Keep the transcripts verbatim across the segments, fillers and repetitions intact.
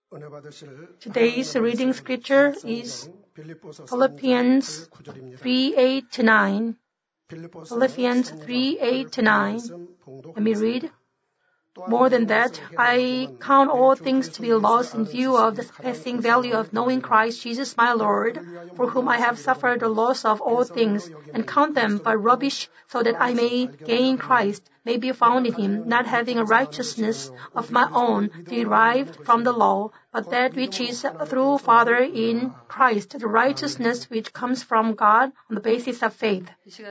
Today's reading scripture is Philippians three eight to nine. Philippians three eight to nine. Let me read. More than that, I count all things to be lost in view of the surpassing value of knowing Christ Jesus my Lord, for whom I have suffered the loss of all things, and count them but rubbish, so that I may gain Christ, may be found in him, not having a righteousness of my own derived from the law, but that which is through Father in Christ, the righteousness which comes from God on the basis of faith.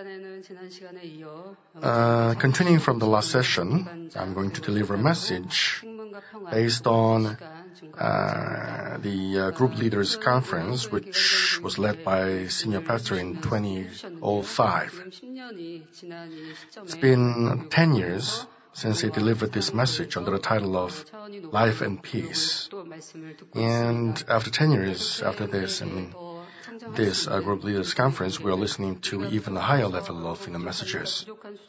Uh, continuing from the last session, I'm going to deliver a message based on uh, the uh, group leaders conference, which was led by senior pastor in twenty oh five. It's been ten years since he delivered this message under the title of Life and Peace. And after ten years after this, and this uh, group leaders conference, we are listening to even a higher level of you know, messages.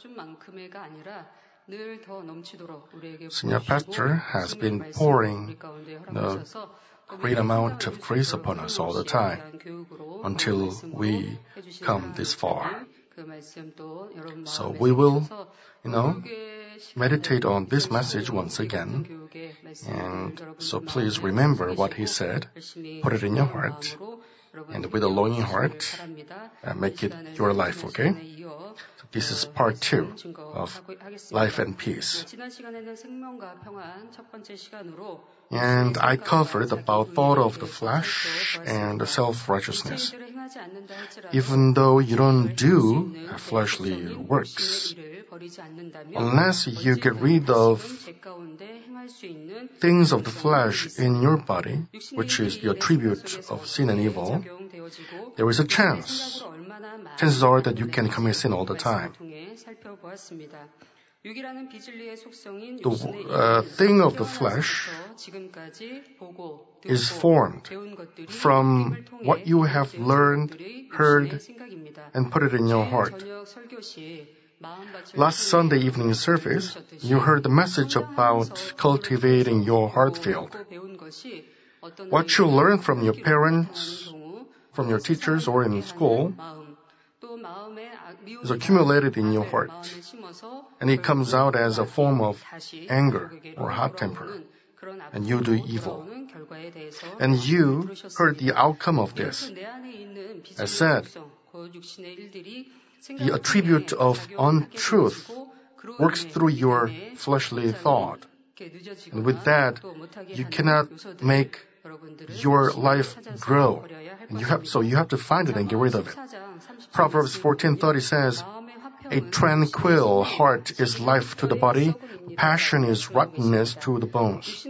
Senior pastor has been pouring a great amount of grace upon us all the time until we come this far. So we will, you know, meditate on this message once again. And so please remember what he said, put it in your heart, and with a longing heart, uh, make it your life, okay? So this is part two of Life and Peace. And I covered about thought of the flesh and the self-righteousness. Even though you don't do fleshly works, unless you get rid of things of the flesh in your body, which is the attribute of sin and evil, there is a chance. Chances are that you can commit sin all the time. The uh, thing of the flesh is formed from what you have learned, heard, and put it in your heart. Last Sunday evening service, you heard the message about cultivating your heart field. What you learn from your parents, from your teachers, or in school is accumulated in your heart, and it comes out as a form of anger or hot temper, and you do evil. And you heard the outcome of this. I said, the attribute of untruth works through your fleshly thought. And with that, you cannot make your life grow. And you have, so you have to find it and get rid of it. Proverbs fourteen thirty says, a tranquil heart is life to the body, passion is rottenness to the bones.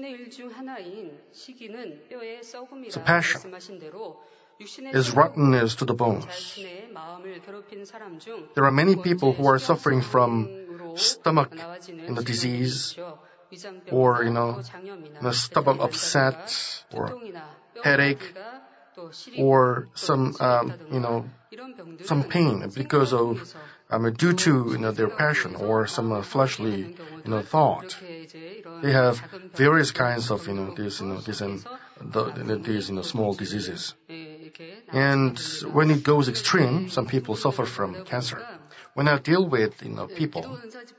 So passion is rottenness to the bones. There are many people who are suffering from stomach you know, disease, or you know, you know, stomach upset, or headache, or some um, you know some pain because of um, due to you know their passion or some uh, fleshly you know thought. They have various kinds of you know these you know these and the, these you know small diseases. And when it goes extreme, some people suffer from cancer. When I deal with you know people,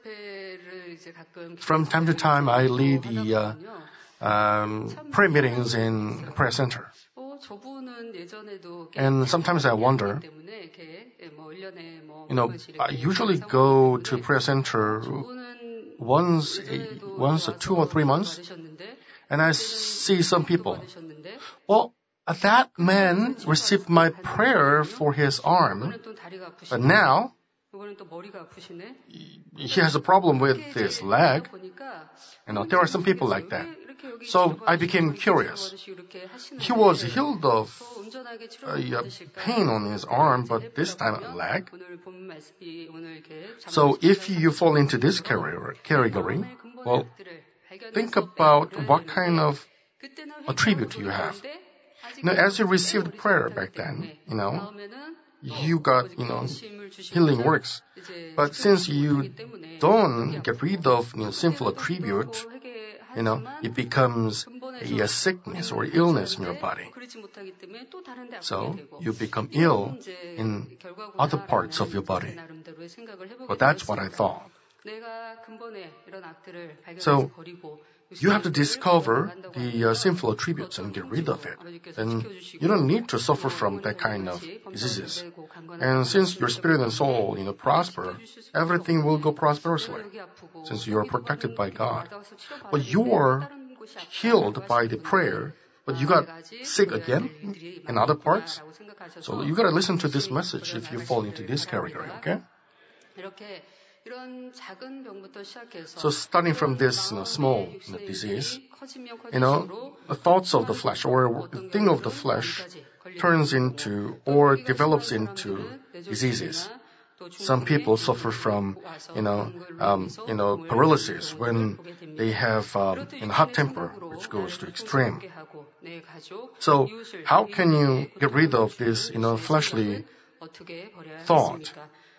from time to time I lead the uh, um, prayer meetings in prayer center. And sometimes I wonder, you know, I usually go to prayer center once, a, once or two or three months, and I see some people. Well, that man received my prayer for his arm, but now he has a problem with his leg. You know, there are some people like that. So I became curious. He was healed of a pain on his arm, but this time a leg. So if you fall into this category, well, think about what kind of attribute you have. You know, as you received prayer back then, you know, you got, you know, healing works. But since you don't get rid of you know, sinful attribute, you know, it becomes a, a sickness or illness in your body. So you become ill in other parts of your body. But that's what I thought. So you have to discover the uh, sinful attributes and get rid of it. Then you don't need to suffer from that kind of diseases. And since your spirit and soul, you know, prosper, everything will go prosperously, since you are protected by God. But you are healed by the prayer, but you got sick again in other parts. So you got to listen to this message if you fall into this category, okay? So starting from this you know, small you know, disease, you know, the thoughts of the flesh or the thing of the flesh turns into or develops into diseases. Some people suffer from, you know, um, you know, paralysis when they have um, a hot temper, which goes to extreme. So how can you get rid of this, you know, fleshly thought?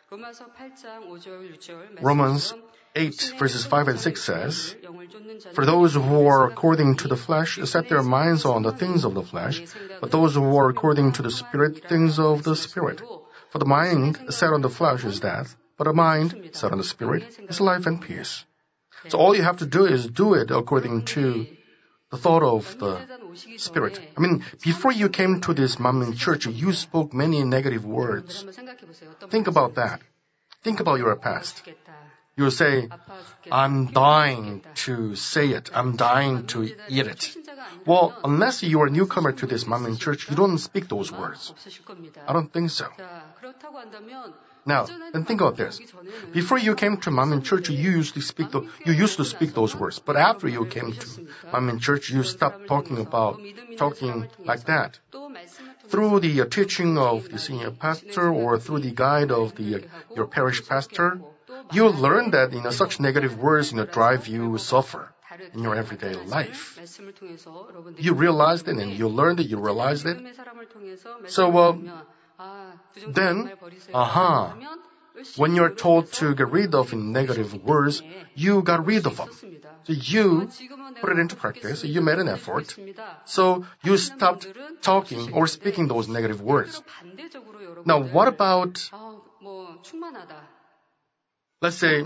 Romans eight verses five and six says, "For those who are according to the flesh set their minds on the things of the flesh, but those who are according to the Spirit, things of the Spirit. For the mind set on the flesh is death, but a mind set on the Spirit is life and peace." So all you have to do is do it according to the thought of the Spirit. I mean, before you came to this Manmin church, you spoke many negative words. Think about that. Think about your past. You say, "I'm dying to say it. I'm dying to eat it." Well, unless you are a newcomer to this Manmin church, you don't speak those words. I don't think so. Now, then think about this. Before you came to Manmin church, you used to speak the, you used to speak those words. But after you came to Manmin church, you stopped talking about talking like that. Through the uh, teaching of the senior pastor or through the guide of the uh, your parish pastor, you learn that you know such negative words you know drive you suffer in your everyday life. You realized it and you learned it, you realized it. So uh, then, aha, when you're told to get rid of negative words, you got rid of them. So you put it into practice, you made an effort. So you stopped talking or speaking those negative words. Now what about, let's say,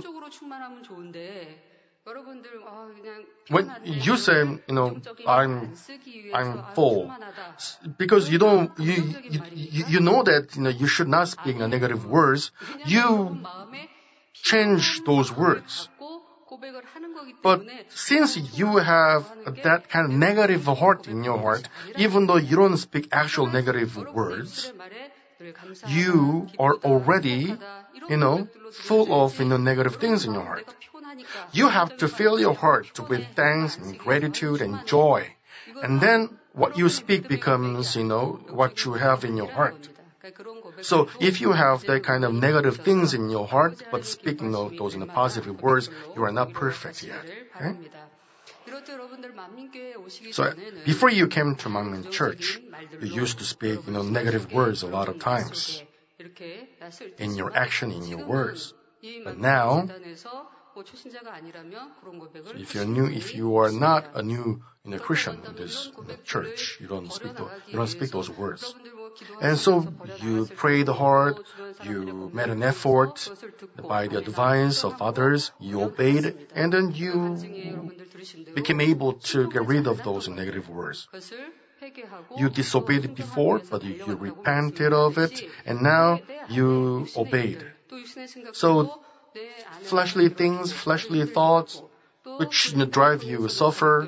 when you say, you know, I'm, I'm full, because you don't, you, you, you know that, you know, you should not speak negative words, you change those words. But since you have that kind of negative heart in your heart, even though you don't speak actual negative words, you are already, you know, full of, you know, negative things in your heart. You have to fill your heart with thanks and gratitude and joy. And then what you speak becomes, you know, what you have in your heart. So if you have that kind of negative things in your heart, but speaking of those in the positive words, you are not perfect yet. Okay? So before you came to Manmin Church, you used to speak, you know, negative words a lot of times in your action, in your words. But now, so if you're new, if you are not a new, you know, Christian in this you know, church, you don't speak those, you don't speak those words. And so you prayed hard, you made an effort by the advice of others, you obeyed, and then you became able to get rid of those negative words. You disobeyed before, but you, you repented of it, and now you obeyed. So fleshly things, fleshly thoughts, which you know, drive you suffer,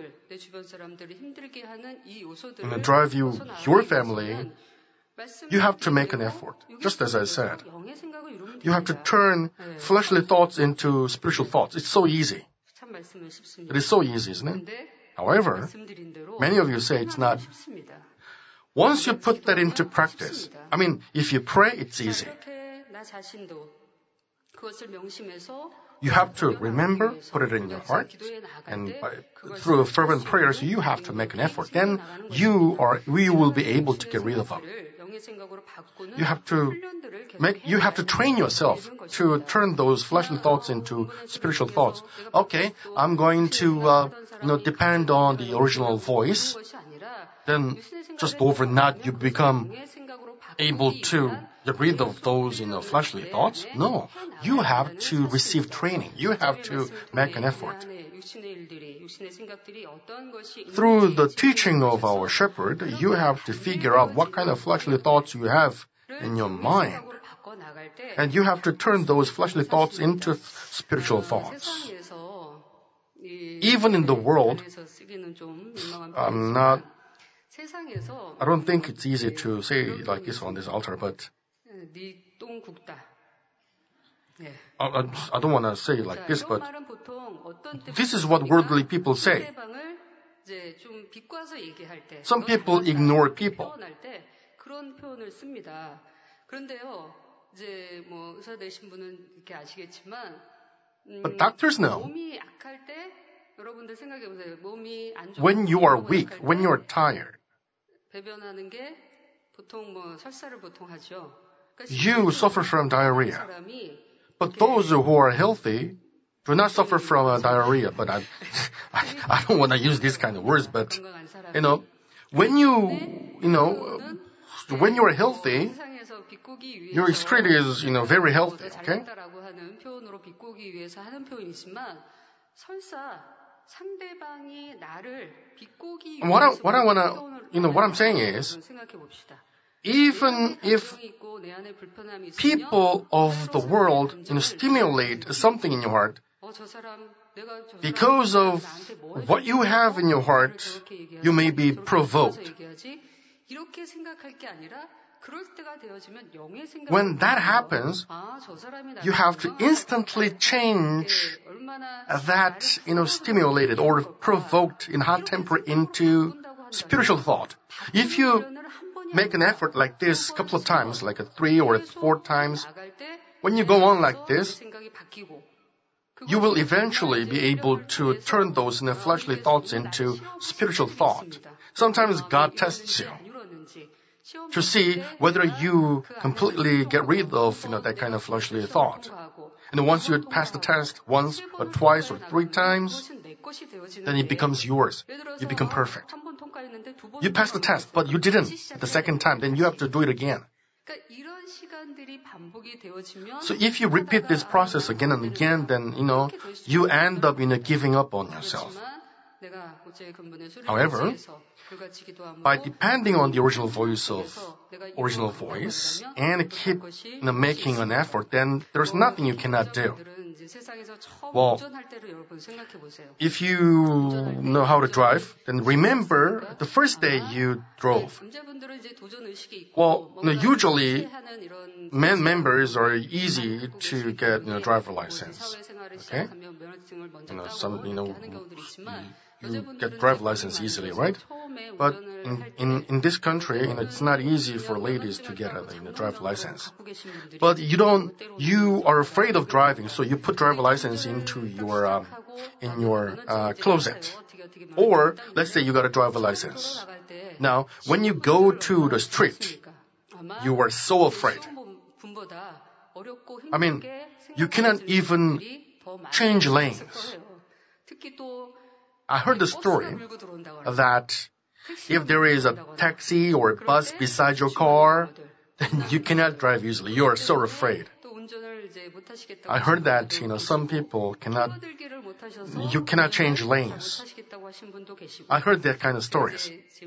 you know, drive you, your family, you have to make an effort. Just as I said, you have to turn fleshly thoughts into spiritual thoughts. It's so easy. It is so easy, isn't it? However, many of you say it's not. Once you put that into practice, I mean, if you pray, it's easy. You have to remember, put it in your heart, and by, through fervent prayers, you have to make an effort. Then you are, we will be able to get rid of them. you have to make, you have to train yourself to turn those fleshly thoughts into spiritual thoughts. Okay, I'm going to, uh, you know, depend on the original voice. Then just overnight you become able to get rid of those, you know, fleshly thoughts. No, you have to receive training. You have to make an effort. Through the teaching of our shepherd, you have to figure out what kind of fleshly thoughts you have in your mind. And you have to turn those fleshly thoughts into spiritual thoughts. Even in the world, I'm not, I don't think it's easy to say like this on this altar, but I, I don't want to say it like this, but this is what worldly people say. Some people ignore people. But doctors know. When you are weak, when you are tired, you suffer from diarrhea. But those who are healthy do not suffer from uh, diarrhea. But I, I, I don't want to use these kind of words. But you know, when you, you know, when you are healthy, your excrete is, you know, very healthy. Okay. What I, what I want to, you know, what I'm saying is, even if people of the world, you know, stimulate something in your heart, because of what you have in your heart, you may be provoked. When that happens, you have to instantly change that, you know, stimulated or provoked in hot temper into spiritual thought. If you make an effort like this a couple of times, like a three or four times, when you go on like this, you will eventually be able to turn those, you know, fleshly thoughts into spiritual thought. Sometimes God tests you to see whether you completely get rid of, you know, that kind of fleshly thought. And once you pass the test once or twice or three times, then it becomes yours. You become perfect. You pass the test, but you didn't the second time, then you have to do it again. So if you repeat this process again and again, then, you know, you end up, you know, giving up on yourself. However, by depending on the original voice of original voice and keep, you know, making an effort, then there's nothing you cannot do. Well, if you know how to drive, then remember the first day you drove. Well, you know, usually men members are easy to get, you know, driver license. Okay, you know, some, you know, you get driver license easily, right? But in, in, in this country, you know, it's not easy for ladies to get a, you know, driver license. But you don't, you are afraid of driving, so you put driver license into your, um, in your, uh, closet. Or, let's say you got a driver license. Now, when you go to the street, you are so afraid. I mean, you cannot even change lanes. I heard the story that if there is a taxi or a bus beside your car, then you cannot drive easily. You are so afraid. I heard that, you know, some people cannot, you cannot change lanes. I heard that kind of stories.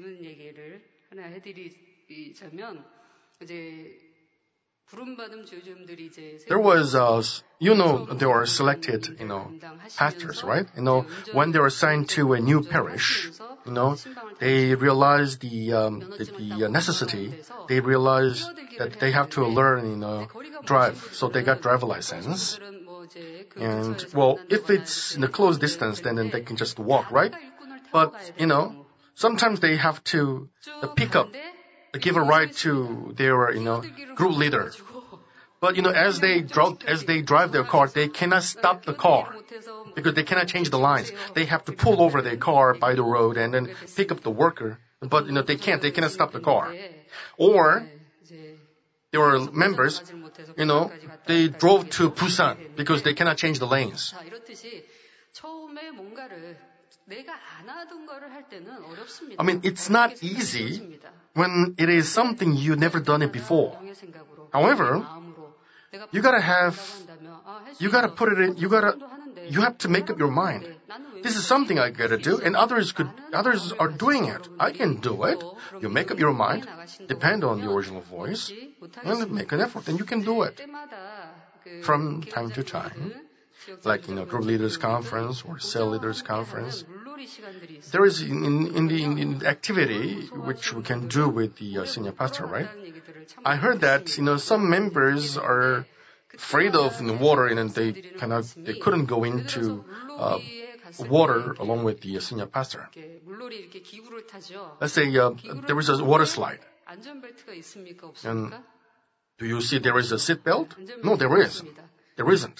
There was, uh, you know, there are selected, you know, pastors, right? You know, when they are assigned to a new parish, you know, they realize the, um, the, the necessity. They realize that they have to learn, you know, drive. So they got driver license. And, well, if it's in a close distance, then, then they can just walk, right? But, you know, sometimes they have to uh, pick up, give a ride to their, you know, group leader. But, you know, as they drive, as they drive their car, they cannot stop the car because they cannot change the lines. They have to pull over their car by the road and then pick up the worker. But, you know, they can't. They cannot stop the car. Or there are members, you know, they drove to Busan because they cannot change the lanes. I mean, it's not easy when it is something you never done it before. However, you gotta have, you gotta put it in, you gotta, you have to make up your mind. This is something I gotta do, and others could, others are doing it. I can do it. You make up your mind, depend on the original voice, and make an effort, and you can do it. From time to time, like, you know, group leaders conference or cell leaders conference, there is in, in, the, in the activity which we can do with the uh, senior pastor, right? I heard that, you know, some members are afraid of you know, water and they cannot, they couldn't go into uh, water along with the uh, senior pastor. Let's say uh, there is a water slide. And do you see there is a seat belt? No, there is. There isn't.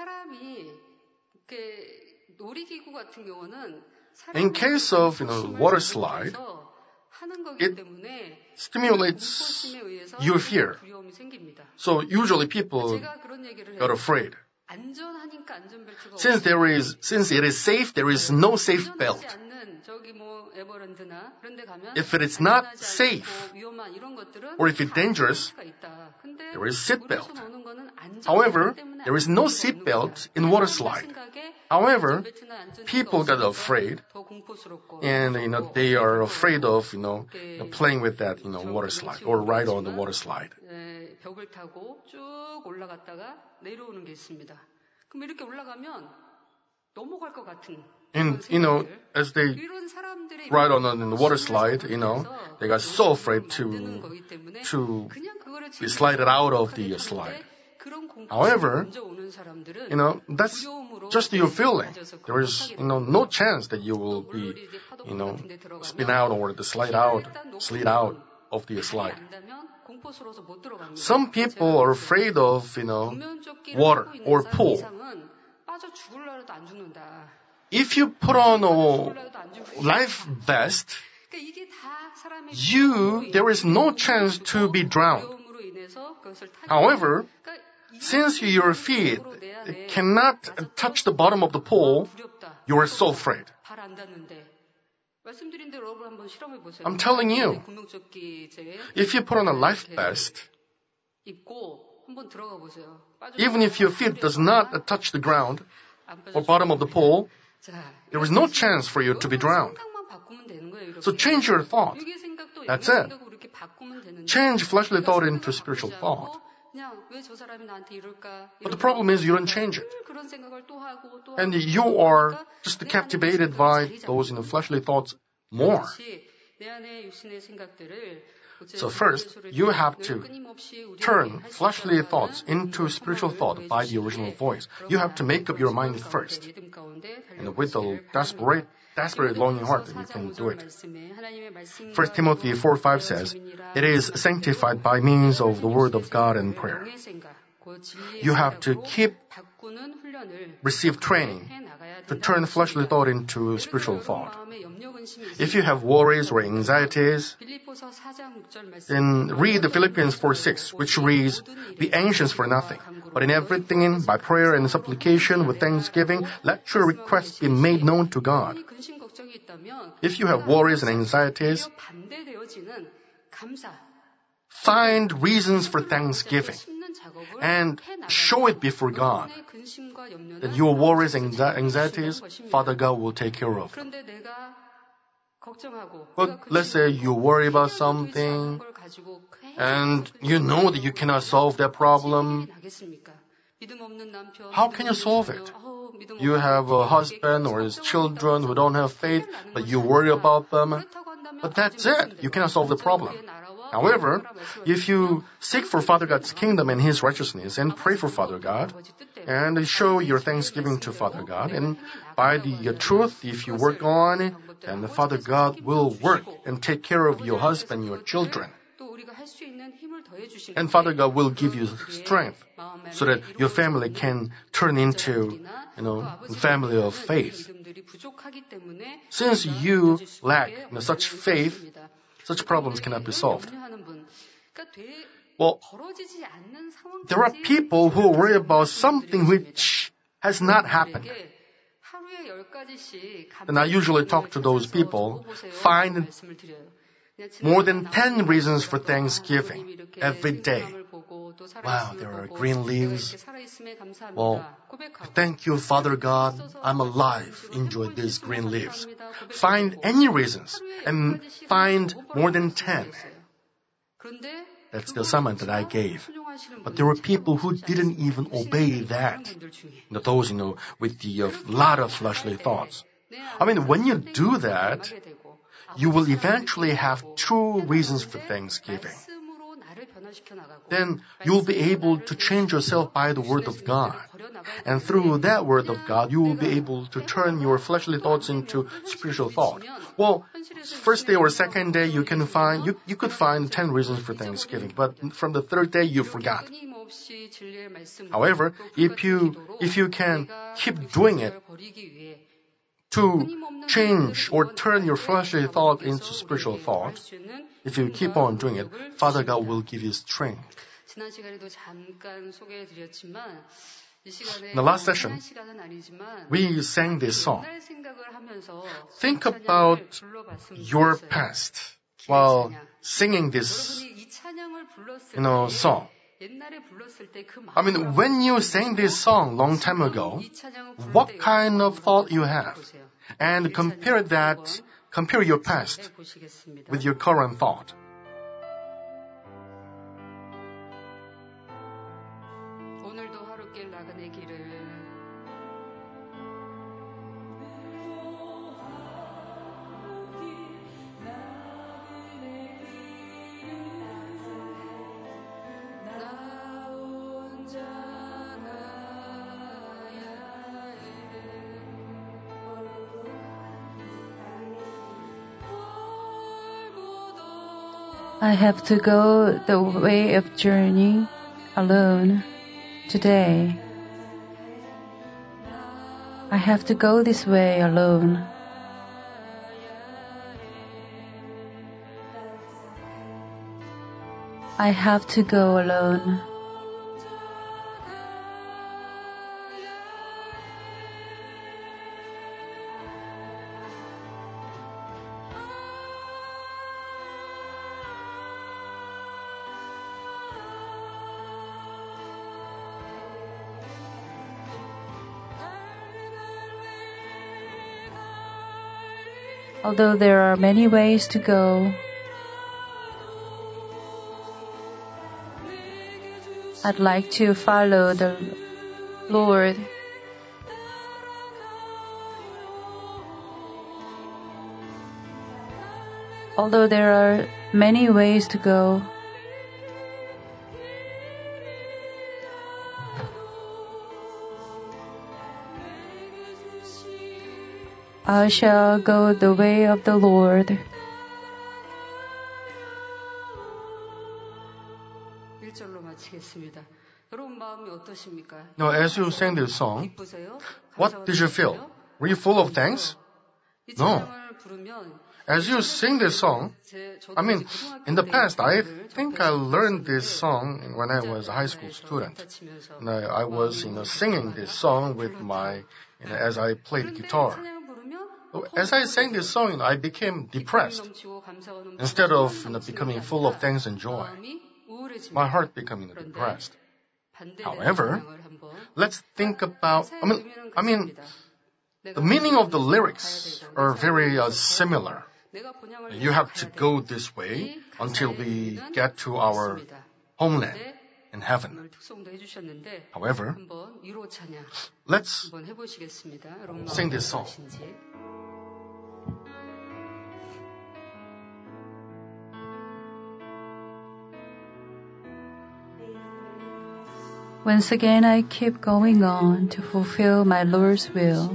In case of you know water slide, it stimulates your fear. So usually people got afraid. Since there is, since it is safe, there is no safe belt. If it is not safe, or if it's dangerous, there is seat belt. However, there is no seat belt in water slide. However, people got afraid, and you know they are afraid of you know playing with that you know water slide or ride on the water slide. And you know as they ride on, on the water slide, you know they got so afraid to to be slided out of the slide. However, you know, that's just your feeling. There is, you know, no chance that you will be, you know, spin out or the slide out, slide out of the slide. Some people are afraid of, you know, water or pool. If you put on a life vest, you, there is no chance to be drowned. However, since your feet cannot touch the bottom of the pool, you are so afraid. I'm telling you, if you put on a life vest, even if your feet does not touch the ground or bottom of the pool, there is no chance for you to be drowned. So change your thought. That's it. Change fleshly thought into spiritual thought. But the problem is you don't change it. And you are just captivated by those you know, fleshly thoughts more. So first, you have to turn fleshly thoughts into spiritual thought by the original voice. You have to make up your mind first. And with a desperate, desperate longing heart, you can do it. First Timothy four five says, "It is sanctified by means of the word of God and prayer." You have to keep, receive training to turn fleshly thought into spiritual thought. If you have worries or anxieties, then read the Philippians four six, which reads, "Be anxious for nothing, but in everything, by prayer and supplication with thanksgiving, let your requests be made known to God." If you have worries and anxieties, find reasons for thanksgiving and show it before God that your worries and anxieties, Father God will take care of. But let's say you worry about something and you know that you cannot solve that problem. How can you solve it? You have a husband or his children who don't have faith, but you worry about them. But that's it. You cannot solve the problem. However, if you seek for Father God's kingdom and His righteousness and pray for Father God and show your thanksgiving to Father God, and by the truth, if you work on, then the Father God will work and take care of your husband, your children. And Father God will give you strength so that your family can turn into, you know, a family of faith. Since you lack you know, such faith, such problems cannot be solved. Well, there are people who worry about something which has not happened. And I usually talk to those people, find more than ten reasons for Thanksgiving every day. Wow, there are green leaves. Well, thank you, Father God, I'm alive. Enjoy these green leaves. Find any reasons and find more than ten. That's the summon that I gave. But there were people who didn't even obey that. You know, those, you know, with the uh, lot of fleshly thoughts. I mean, when you do that, you will eventually have true reasons for Thanksgiving. Then you'll be able to change yourself by the Word of God. And through that Word of God, you will be able to turn your fleshly thoughts into spiritual thought. Well, first day or second day, you can find, you, you could find ten reasons for Thanksgiving, but from the third day, you forgot. However, if you, if you can keep doing it to change or turn your fleshly thought into spiritual thought, if you keep on doing it, Father God will give you strength. In the last session, we sang this song. Think about your past while singing this, you know, song. I mean, when you sang this song long time ago, what kind of thought you have? And compare that, compare your past with your current thought. I have to go the way of journey alone today. I have to go this way alone. I have to go alone. Although there are many ways to go, I'd like to follow the Lord. Although there are many ways to go, I shall go the way of the Lord. Now, as you sang this song, what did you feel? Were you full of thanks? No. As you sing this song, I mean, in the past, I think I learned this song when I was a high school student. And I, I was, you know, singing this song with my, you know, as I played guitar. As I sang this song, I became depressed. Instead of, you know, becoming full of thanks and joy, my heart became, you know, depressed. However, let's think about, I mean, I mean, the meaning of the lyrics are very uh, similar. You have to go this way until we get to our homeland in heaven. However, let's sing this song. Once again, I keep going on to fulfill my Lord's will.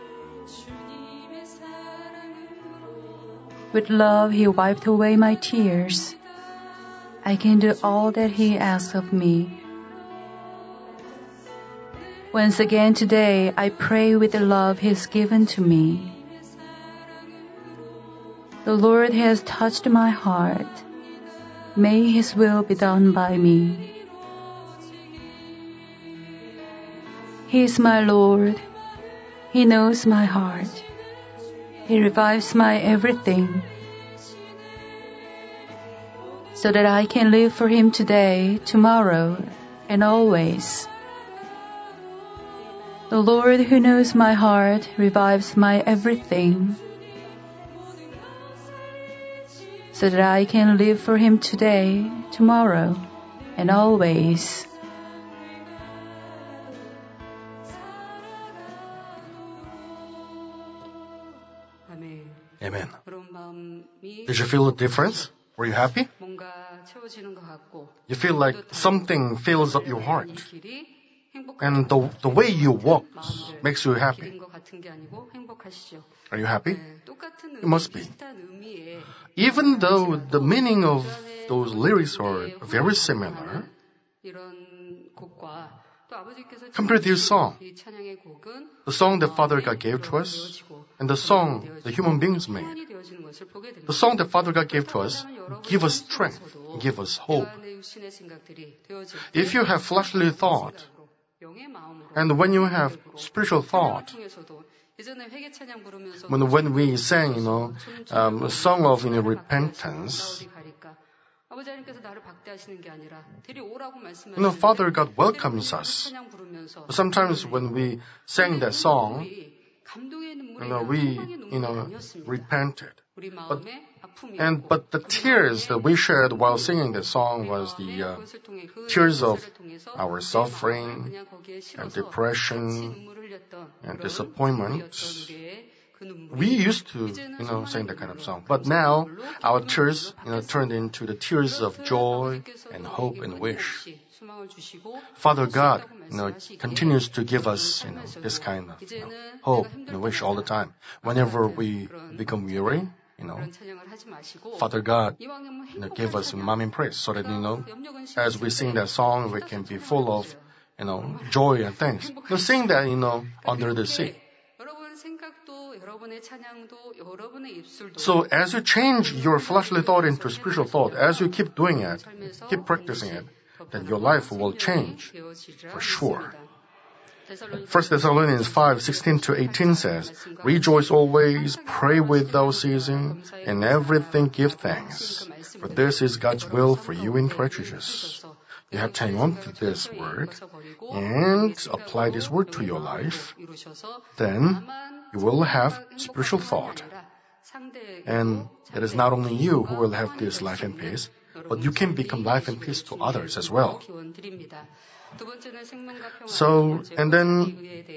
With love, He wiped away my tears. I can do all that He asks of me. Once again today, I pray with the love He's given to me. The Lord has touched my heart. May His will be done by me. He is my Lord. He knows my heart. He revives my everything, so that I can live for Him today, tomorrow, and always. The Lord who knows my heart revives my everything, so that I can live for Him today, tomorrow, and always. Amen. Did you feel a difference? Were you happy? You feel like something fills up your heart. And the, the way you walk makes you happy. Are you happy? You must be. Even though the meaning of those lyrics are very similar, compare this song, the song that Father God gave to us, and the song the human beings made. The song that Father God gave to us give us strength, give us hope. If you have fleshly thought, and when you have spiritual thought, when, when we sang, you know, um, a song of you know, repentance, you know, Father God welcomes us. Sometimes when we sang that song, you know, we, you know, repented. But, and, but the tears that we shed while singing the song was the uh, tears of our suffering and depression and disappointment. We used to, you know, sing that kind of song. But now, our tears, you know, turned into the tears of joy and hope and wish. Father God, you know, continues to give us, you know, this kind of you know, hope and wish all the time. Whenever we become weary, you know, Father God, you know, give us mom in praise so that, you know, as we sing that song, we can be full of, you know, joy and thanks. You know, sing that, you know, under the sea. So as you change your fleshly thought into spiritual thought, as you keep doing it, keep practicing it, then your life will change for sure. First Thessalonians five sixteen to eighteen says, "Rejoice always, pray without ceasing, in everything give thanks, for this is God's will for you in Christ Jesus." You have to hang on to this word and apply this word to your life. Then you will have spiritual thought. And it is not only you who will have this life and peace, but you can become life and peace to others as well. So, and then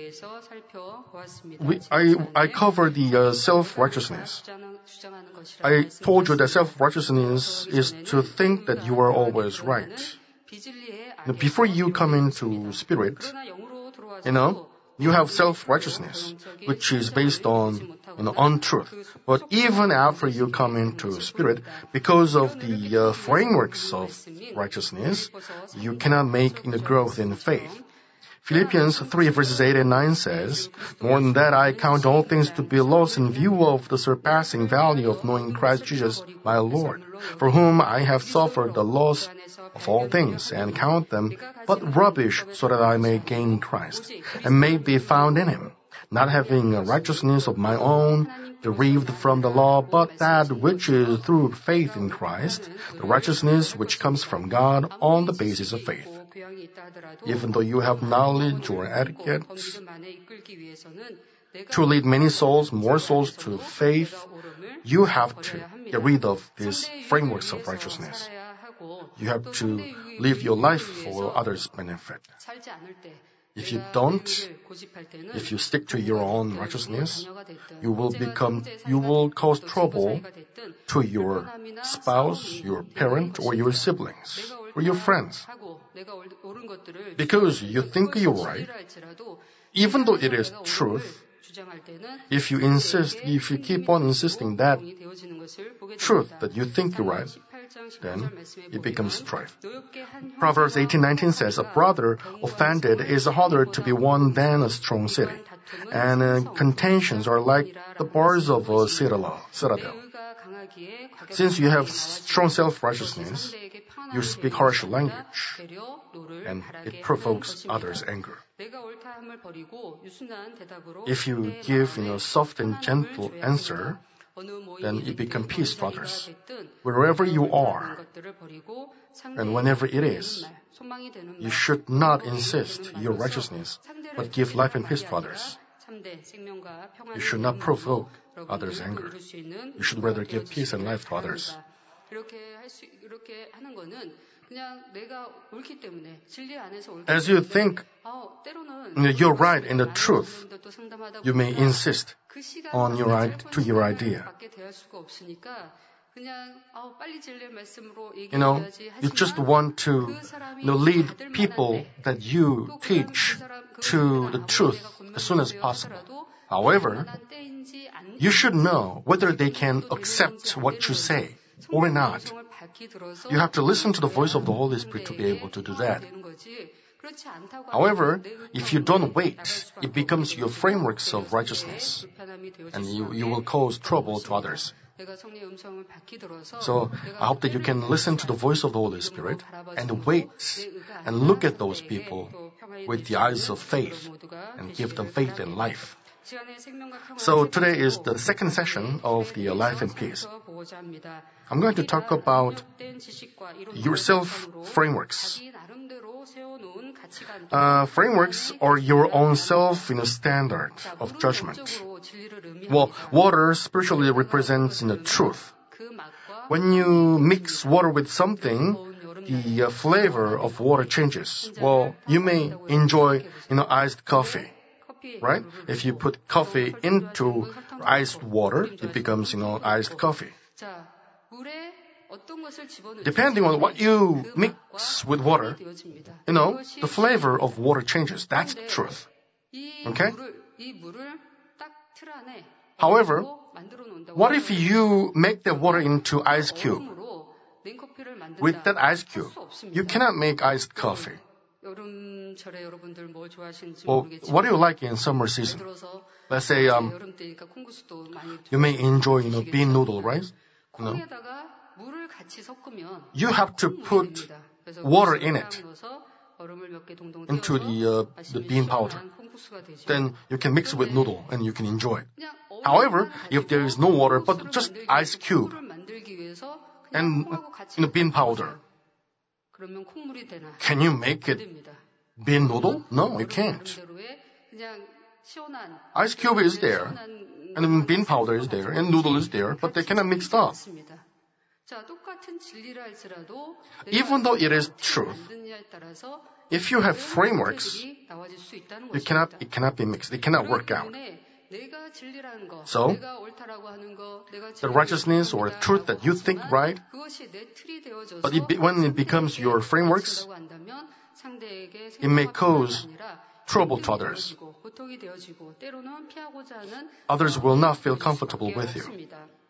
we, I, I covered the uh, self-righteousness. I told you that self-righteousness is to think that you are always right. Now, before you come into spirit, you know, you have self-righteousness, which is based on, you know, untruth. But even after you come into spirit, because of the uh, frameworks of righteousness, you cannot make you know, growth in faith. Philippians three verses eight and nine says, "More than that, I count all things to be lost in view of the surpassing value of knowing Christ Jesus, my Lord, for whom I have suffered the loss of all things, and count them but rubbish, so that I may gain Christ, and may be found in Him, not having a righteousness of my own, derived from the law, but that which is through faith in Christ, the righteousness which comes from God on the basis of faith." Even though you have knowledge or etiquette to lead many souls, more souls to faith, you have to get rid of these frameworks of righteousness. You have to live your life for others' benefit. If you don't, if you stick to your own righteousness, you will become, you will cause trouble to your spouse, your parent, or your siblings, or your friends. Because you think you're right, even though it is truth, if you insist, if you keep on insisting that truth that you think you're right, then it becomes strife. Proverbs eighteen nineteen says, "A brother offended is harder to be won than a strong city, and uh, contentions are like the bars of a citadel." Since you have strong self-righteousness, you speak harsh language, and it provokes others' anger. If you give, you know, soft and gentle answer, then you become peace to others. Wherever you are, and whenever it is, you should not insist your righteousness, but give life and peace to others. You should not provoke others' anger. You should rather give peace and life to others. As you think you're right in the truth, you may insist on your to your idea. You know, you just want to you know, lead people that you teach to the truth as soon as possible. However, you should know whether they can accept what you say or not. You have to listen to the voice of the Holy Spirit to be able to do that. However, if you don't wait, it becomes your frameworks of righteousness, and you, you will cause trouble to others. So, I hope that you can listen to the voice of the Holy Spirit and wait and look at those people with the eyes of faith and give them faith and life. So today is the second session of the Life and Peace. I'm going to talk about your self-frameworks. Uh, frameworks are your own self in a standard of judgment. Well, water spiritually represents you know, truth. When you mix water with something, the uh, flavor of water changes. Well, you may enjoy you know, iced coffee. Right? If you put coffee into iced water, it becomes, you know, iced coffee. Depending on what you mix with water, you know, the flavor of water changes. That's the truth. Okay? However, what if you make the water into ice cube? With that ice cube, you cannot make iced coffee. Well, what do you like in summer season? Let's say um, you may enjoy, you know, bean noodle, right? You know, you have to put water in it into the uh, the bean powder. Then you can mix it with noodle and you can enjoy it. However, if there is no water but just ice cube and you know, bean powder, can you make it bean noodle? No, you can't. Ice cube is there, and bean powder is there, and noodle is there, but they cannot mix up. Even though it is truth, if you have frameworks, you cannot, it cannot be mixed. It cannot work out. So, the righteousness or truth that you think right, but it be, when it becomes your frameworks, it may cause trouble to others. Others will not feel comfortable with you.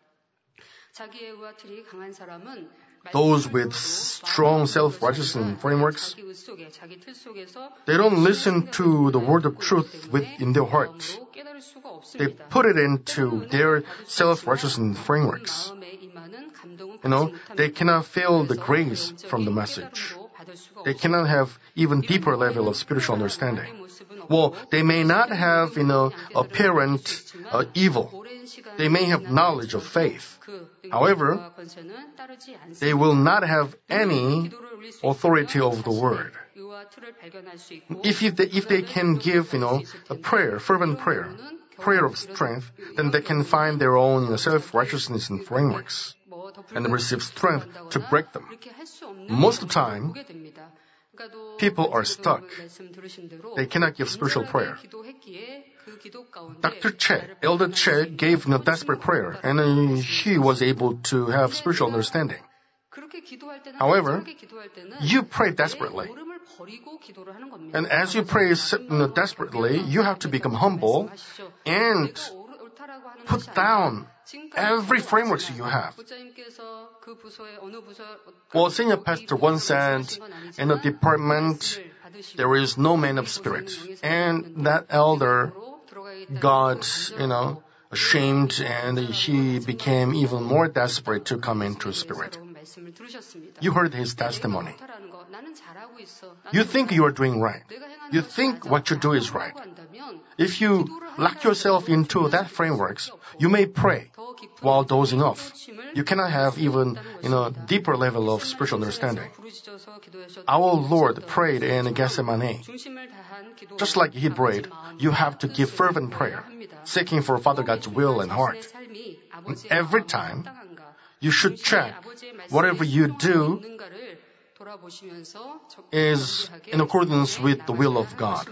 Those with strong self-righteousness frameworks, they don't listen to the word of truth within their heart. They put it into their self-righteousness frameworks. You know, they cannot feel the grace from the message. They cannot have even deeper level of spiritual understanding. Well, they may not have, you know, apparent uh, evil. They may have knowledge of faith. However, they will not have any authority over the word. If, if, they, if they can give, you know, a prayer, fervent prayer, prayer of strength, then they can find their own you know, self-righteousness and frameworks and receive strength to break them. Most of the time, people are stuck. They cannot give spiritual prayer. Doctor Che, Elder Che gave a desperate prayer, and he was able to have spiritual understanding. However, you pray desperately. And as you pray desperately, you have to become humble and put down every framework you have. Well, senior pastor once said, in a department, there is no man of spirit. And that elder got, you know, ashamed, and he became even more desperate to come into spirit. You heard his testimony. You think you are doing right. You think what you do is right. If you lock yourself into that framework, you may pray while dozing off. You cannot have even, you know, deeper level of spiritual understanding. Our Lord prayed in Gethsemane. Just like he prayed, you have to give fervent prayer, seeking for Father God's will and heart. And every time, you should check whatever you do is in accordance with the will of God.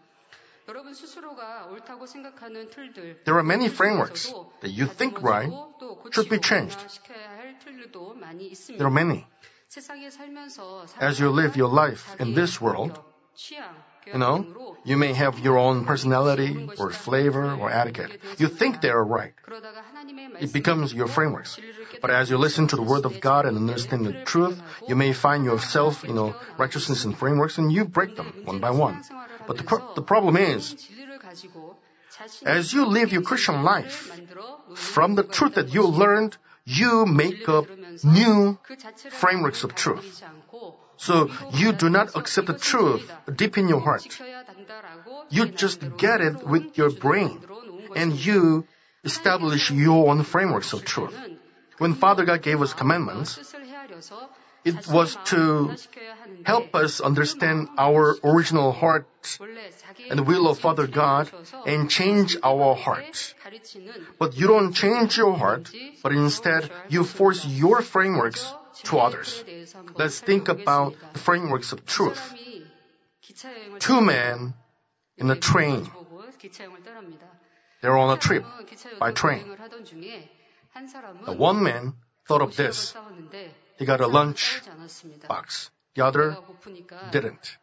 There are many frameworks that you think right should be changed. There are many. As you live your life in this world, you know, you may have your own personality or flavor or etiquette. You think they are right. It becomes your frameworks. But as you listen to the Word of God and understand the truth, you may find yourself, you know, righteousness and frameworks, and you break them one by one. But the, pro- the problem is, as you live your Christian life, from the truth that you learned, you make up new frameworks of truth. So you do not accept the truth deep in your heart. You just get it with your brain, and you establish your own frameworks of truth. When Father God gave us commandments, it was to help us understand our original heart and the will of Father God and change our heart. But you don't change your heart, but instead you force your frameworks to others. Let's think about the frameworks of truth. Two men in a train. They're on a trip by train. The one man thought of this. He got a lunch box. The other didn't.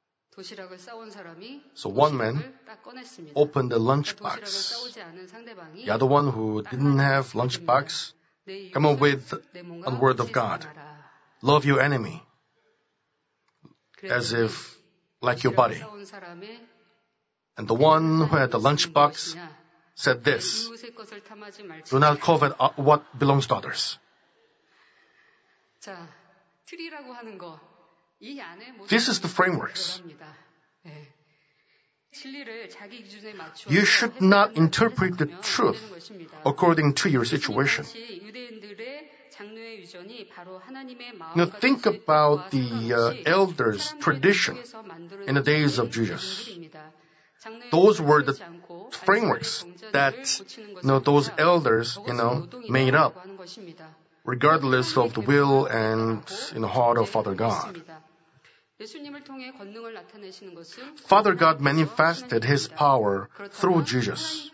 So one man opened the lunch box. The other one who didn't have lunch box come up with a word of God. Love your enemy as if like your body. And the one who had the lunch box said this: do not covet what belongs to others. This is the frameworks. You should not interpret the truth according to your situation. Now think about the uh, elders' tradition in the days of Jesus. Those were the frameworks that, you know, those elders, you know, made up, regardless of the will and, you know, heart of Father God. Father God manifested His power through Jesus.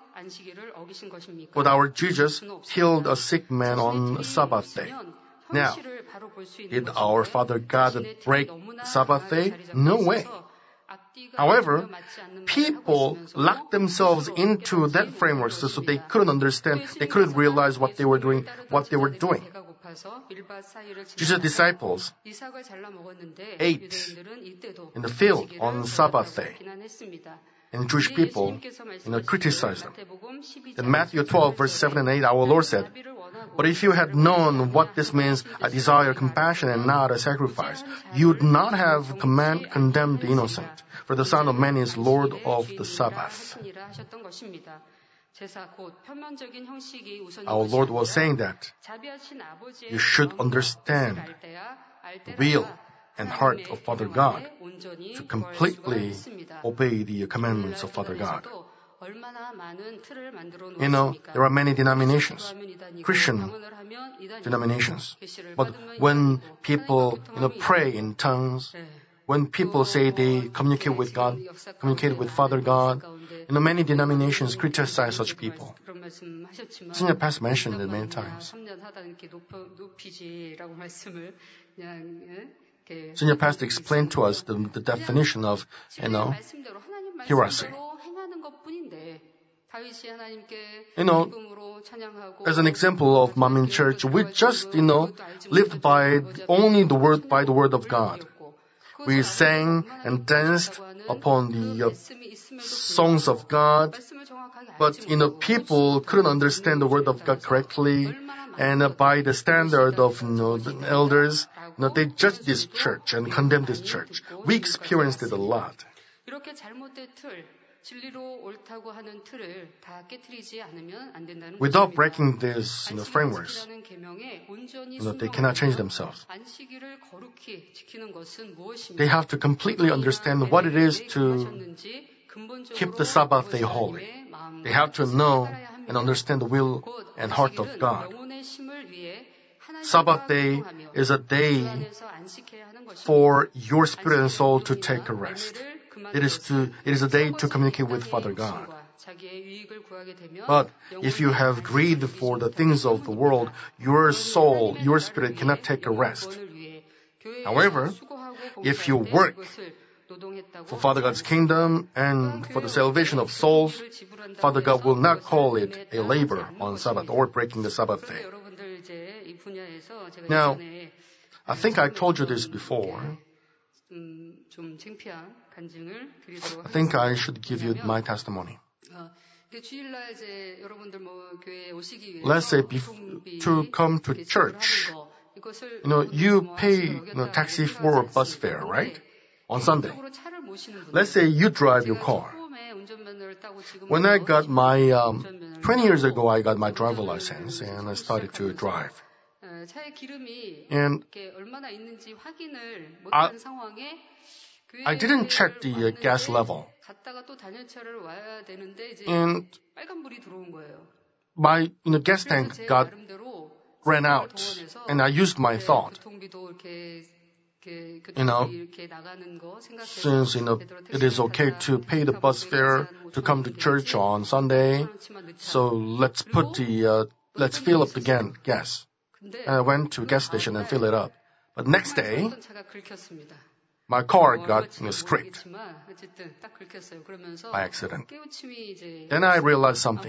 But our Jesus healed a sick man on Sabbath day. Now, did our Father God break Sabbath day? No way. However, people locked themselves into that framework so they couldn't understand, they couldn't realize what they were doing, what they were doing. Jesus' disciples ate in the field on Sabbath day, and Jewish people, you know, criticized them. In Matthew twelve, verse seven and eight, our Lord said, "But if you had known what this means, I desire compassion and not a sacrifice, you would not have command, condemned the innocent, for the Son of Man is Lord of the Sabbath." Our Lord was saying that you should understand the will and heart of Father God to completely obey the commandments of Father God. You know, there are many denominations, Christian denominations. But when people, you know, pray in tongues, when people say they communicate with God, communicate with Father God, you know, many denominations criticize such people. Senior Pastor mentioned it many times. Senior Pastor explained to us the, the definition of, you know, heresy. You know, as an example of Manmin Church, we just, you know, lived by only the word, by the word of God. We sang and danced upon the uh, songs of God, But, you know, people couldn't understand the word of God correctly, and uh, by the standard of, you know, the elders, you know, they judged this church and condemned this church. We experienced it a lot. Without breaking these, you know, frameworks, you know, they cannot change themselves. They have to completely understand what it is to keep the Sabbath day holy. They have to know and understand the will and heart of God. Sabbath day is a day for your spirit and soul to take a rest. It is to, it is a day to communicate with Father God. But if you have greed for the things of the world, your soul, your spirit cannot take a rest. However, if you work for Father God's kingdom and for the salvation of souls, Father God will not call it a labor on Sabbath or breaking the Sabbath day. Now, I think I told you this before. I think I should give you my testimony. Let's say bef- to come to church, you know, you pay you know, taxi for a bus fare, right? On Sunday. Let's say you drive your car. When I got my, um, twenty years ago, I got my driver license and I started to drive. And I, I didn't check the uh, gas level. And my you know, gas tank got ran out, and I used my thought. You know, since you know it is okay to pay the bus fare to come to church on Sunday, so let's put the uh, let's fill up the ga- gas. And I went to a gas station and fill it up. But next day, my car got you know, scraped by accident. Then I realized something.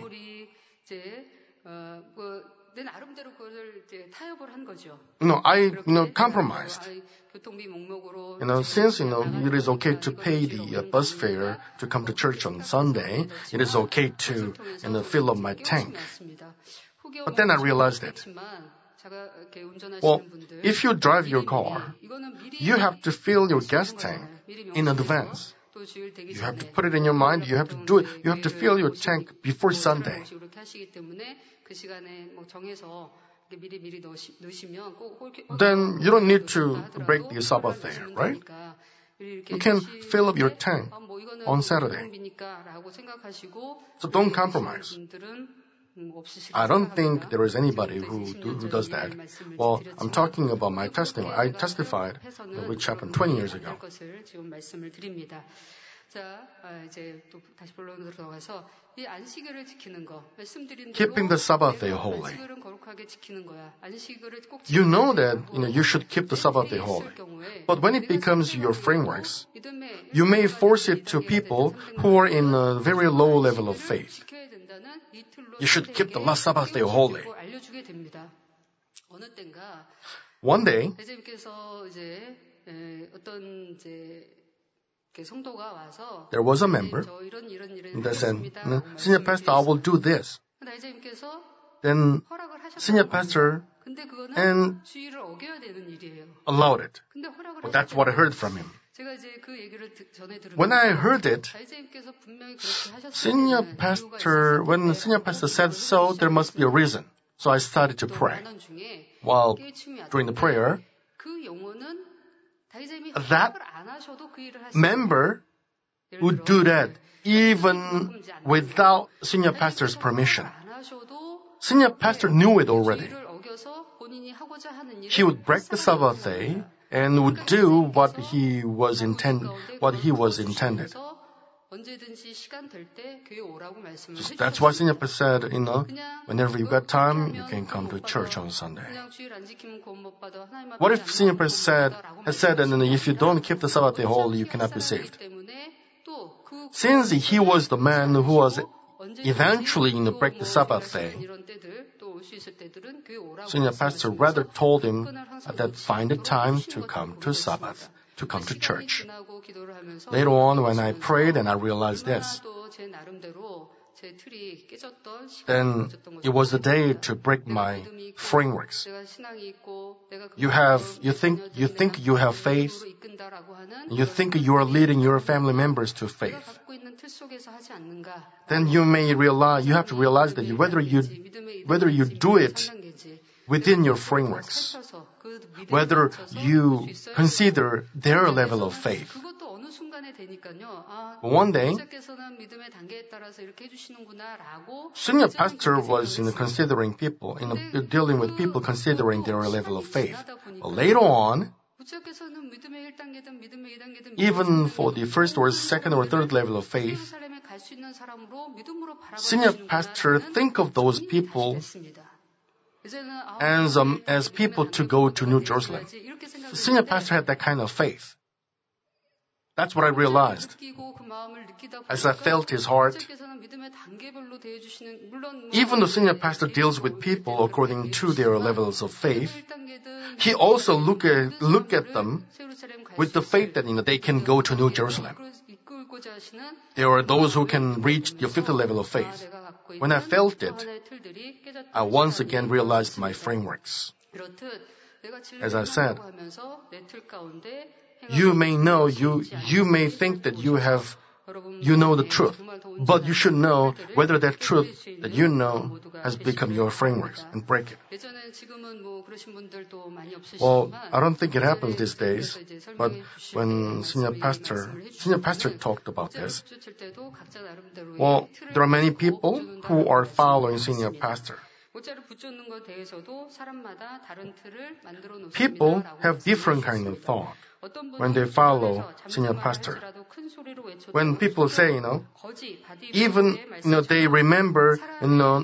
No, I you know compromised. You know, since you know it is okay to pay the uh, bus fare to come to church on Sunday, it is okay to you know fill up my tank. But then I realized it. Well, if you drive your car, you have to fill your gas tank in advance. You have to put it in your mind. You have to do it. You have to fill your tank before Sunday. Then you don't need to break the Sabbath day, right? You can fill up your tank on Saturday. So don't compromise. I don't think there is anybody who, do, who does that. Well, I'm talking about my testimony. I testified, which happened twenty years ago. Keeping the Sabbath day holy. You know that you know you should keep the Sabbath day holy. But when it becomes your frameworks, you may force it to people who are in a very low level of faith. You should keep the last Sabbath day holy. One day, there was a member that said, Senior Pastor, I will do this. Then Senior Pastor and allowed it. Well, that's what I heard from him. When I heard it, Senior Pastor, when the Senior Pastor said so, there must be a reason. So I started to pray. While during the prayer, that member would do that even without Senior Pastor's permission. Senior Pastor knew it already. He would break the Sabbath day and would do what he was intend, what he was intended. So that's why Senior Pastor said, you know, whenever you got time, you can come to church on Sunday. What if Senior Pastor said, has said that if you don't keep the Sabbath day holy, you cannot be saved? Since he was the man who was eventually going to break the Sabbath day, Senior Pastor rather told him that find a time to come to Sabbath, to come to church. Later on, when I prayed and I realized this, then it was the day to break my frameworks. You have, you think, you think you have faith. You think you are leading your family members to faith. Then you may realize, you have to realize that you, whether you, whether you do it within your frameworks, whether you consider their level of faith. One day, senior pastor was you know, considering people, you know, dealing with people considering their level of faith. But later on, even for the first or second or third level of faith, senior pastor think of those people as, um, as people to go to New Jerusalem. The senior pastor had that kind of faith. That's what I realized. As I felt his heart, even the senior pastor deals with people according to their levels of faith, he also look at, look at them with the faith that you know, they can go to New Jerusalem. There are those who can reach the fifth level of faith. When I felt it, I once again realized my frameworks. As I said, you may know, you, you may think that you have, you know the truth, but you should know whether that truth that you know has become your frameworks and break it. Well, I don't think it happens these days, but when senior pastor, senior pastor talked about this, well, there are many people who are following senior pastor. People have different kind of thought when they follow senior pastor. When people say, you know, even, you know, they remember, you know,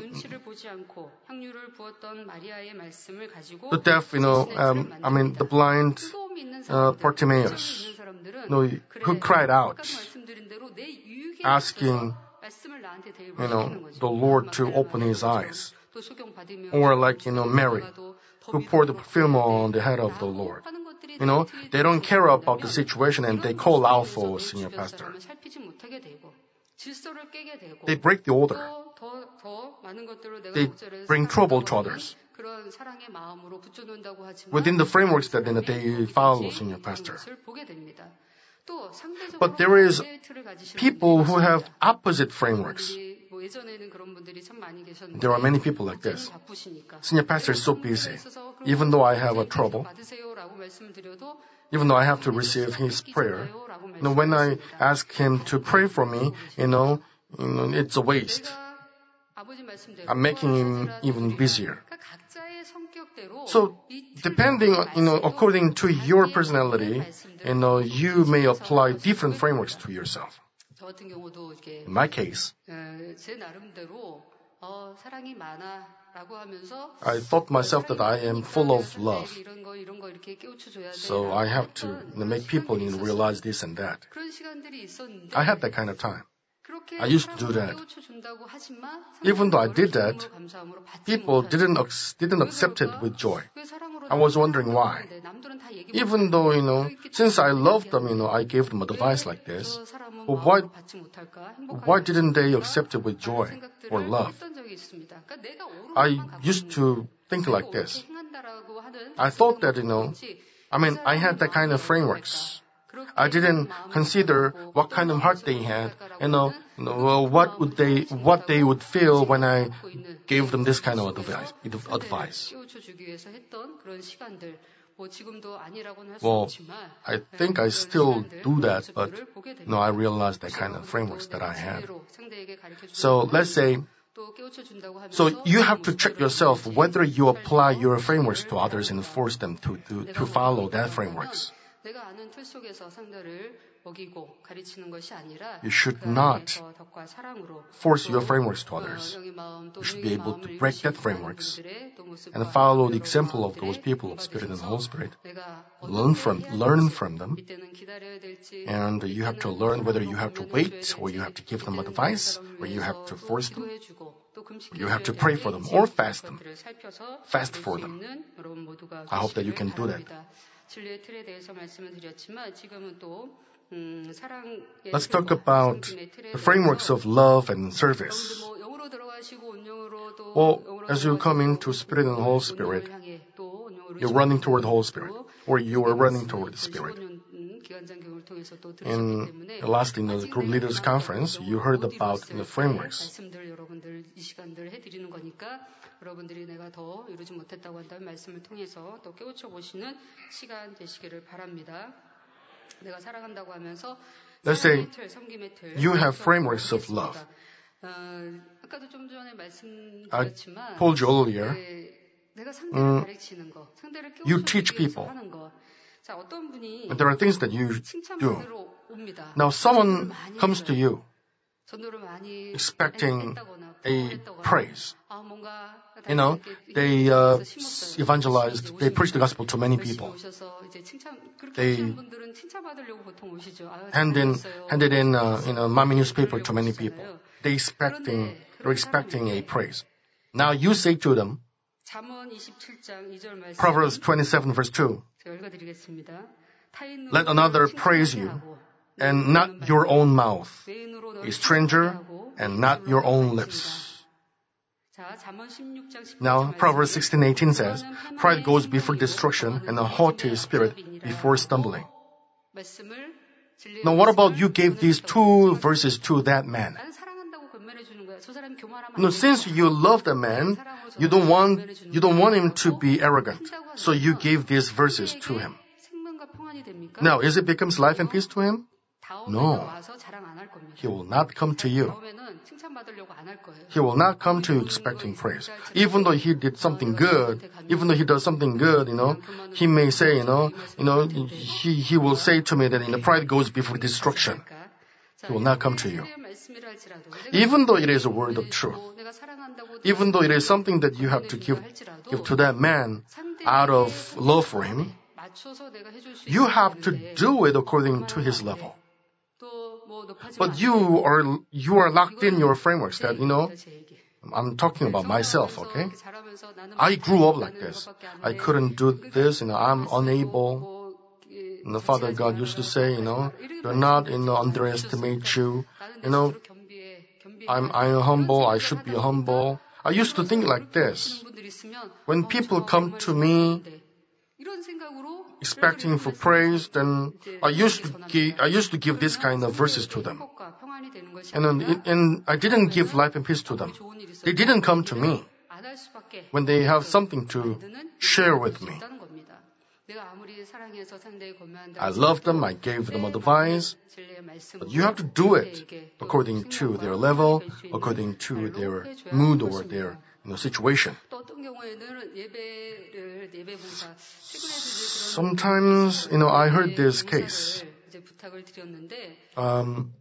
the deaf, you know, um, I mean, the blind uh, Bartimaeus, you know, who cried out, asking, you know, the Lord to open his eyes. Or like, you know, Mary, who poured the perfume on the head of the Lord. You know, they don't care about the situation and they call out for senior pastor. They break the order. They bring trouble to others. Within the frameworks that they follow senior pastor. But there is people who have opposite frameworks. There are many people like this. Senior pastor is so busy. Even though I have a trouble, even though I have to receive his prayer, you know, when I ask him to pray for me, you know, you know, it's a waste. I'm making him even busier. So, depending on, you know, according to your personality, you know, you may apply different frameworks to yourself. In my case, I thought myself that I am full of love. So I have to you know, make people you know, realize this and that. I had that kind of time. I used to do that. Even though I did that, people didn't didn't accept it with joy. I was wondering why. Even though, you know, since I loved them, you know, I gave them advice like this. But why, why didn't they accept it with joy or love? I used to think like this. I thought that, you know, I mean, I had that kind of frameworks. I didn't consider what kind of heart they had, you know, you know well, what would they, what they would feel when I gave them this kind of advice. advice. Well, I think I still do that, but no, I realized that kind of frameworks that I had. So let's say, so you have to check yourself whether you apply your frameworks to others and force them to, to, to follow that frameworks. You should not force your frameworks to others. You should be able to break that frameworks and follow the example of those people of Spirit and the Holy Spirit. Learn from, learn from them. And you have to learn whether you have to wait or you have to give them advice or you have to force them. You have to pray for them or fast them. Fast for them. I hope that you can do that. Let's talk about the frameworks of love and service. Well, as you come into Spirit and Holy Spirit, you're running toward the Holy Spirit, or you are running toward the Spirit. In the last in the Group Leaders Conference, you heard about the frameworks. 여러분들이 내가 더 이루지 못했다고 한다면 말씀을 통해서 또 깨우쳐보시는 시간 되시기를 바랍니다. 내가 사랑한다고 하면서 Let's say you have frameworks of love. 아까도 좀 전에 I 말씀드렸지만 told you earlier, 내가 상대를 가르치는 거, 상대를 you teach people. 하는 거. 자, 어떤 분이 And there are things that you do. 칭찬받으러 옵니다. Now someone comes to you 전도를 많이 expecting 했다거나 a praise. 아, 뭔가 You know, they uh, evangelized, they preached the gospel to many people. They hand in, handed in, uh, in a mommy newspaper to many people. They expecting, they're expecting a praise. Now you say to them, Proverbs twenty-seven verse two, let another praise you, and not your own mouth, a stranger, and not your own lips. Now, Proverbs sixteen eighteen says, pride goes before destruction and a haughty spirit before stumbling. Now, what about you gave these two verses to that man? No, since you love the man, you don't want, you don't want him to be arrogant. So you gave these verses to him. Now, is it becomes life and peace to him? No. He will not come to you. He will not come to you expecting praise. Even though he did something good, even though he does something good, you know, he may say, you know, you know, he, he will say to me that in the pride goes before destruction. He will not come to you. Even though it is a word of truth, even though it is something that you have to give, give to that man out of love for him, you have to do it according to his level. But you are, you are locked in your frameworks that, you know, I'm talking about myself, okay? I grew up like this. I couldn't do this, you know, I'm unable. And the Father God used to say, you know, you're not, you know, underestimate you. You know, I'm, I'm humble, I should be humble. I used to think like this. When people come to me expecting for praise, then I used to give, I used to give this kind of verses to them. And, then, and I didn't give life and peace to them. They didn't come to me when they have something to share with me. I loved them, I gave them advice, but you have to do it according to their level, according to their mood or their, you know, situation. Sometimes, you know, I heard this case. Um,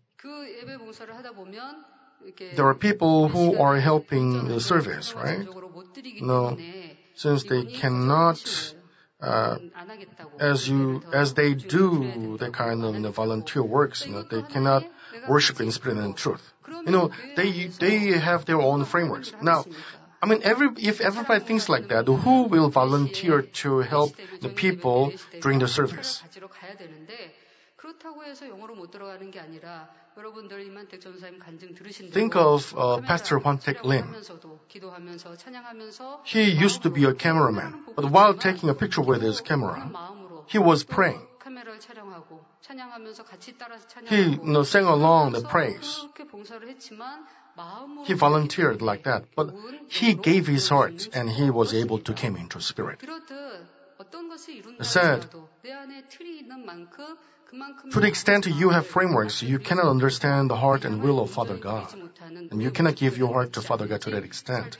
there are people who are helping the service, right? You know, since they cannot, uh, as you, as they do the kind of, you know, volunteer works, you know, they cannot worship in spirit and in truth. You know, they, they have their own frameworks. Now, I mean, every, if everybody thinks like that, who will volunteer to help the people during the service? Think of uh, Pastor Hwan-Taek Lim. He used to be a cameraman, but while taking a picture with his camera, he was praying. He, you know, sang along the praise. He volunteered like that, but he gave his heart and he was able to come into spirit. I said, to the extent you have frameworks, you cannot understand the heart and will of Father God. And you cannot give your heart to Father God to that extent.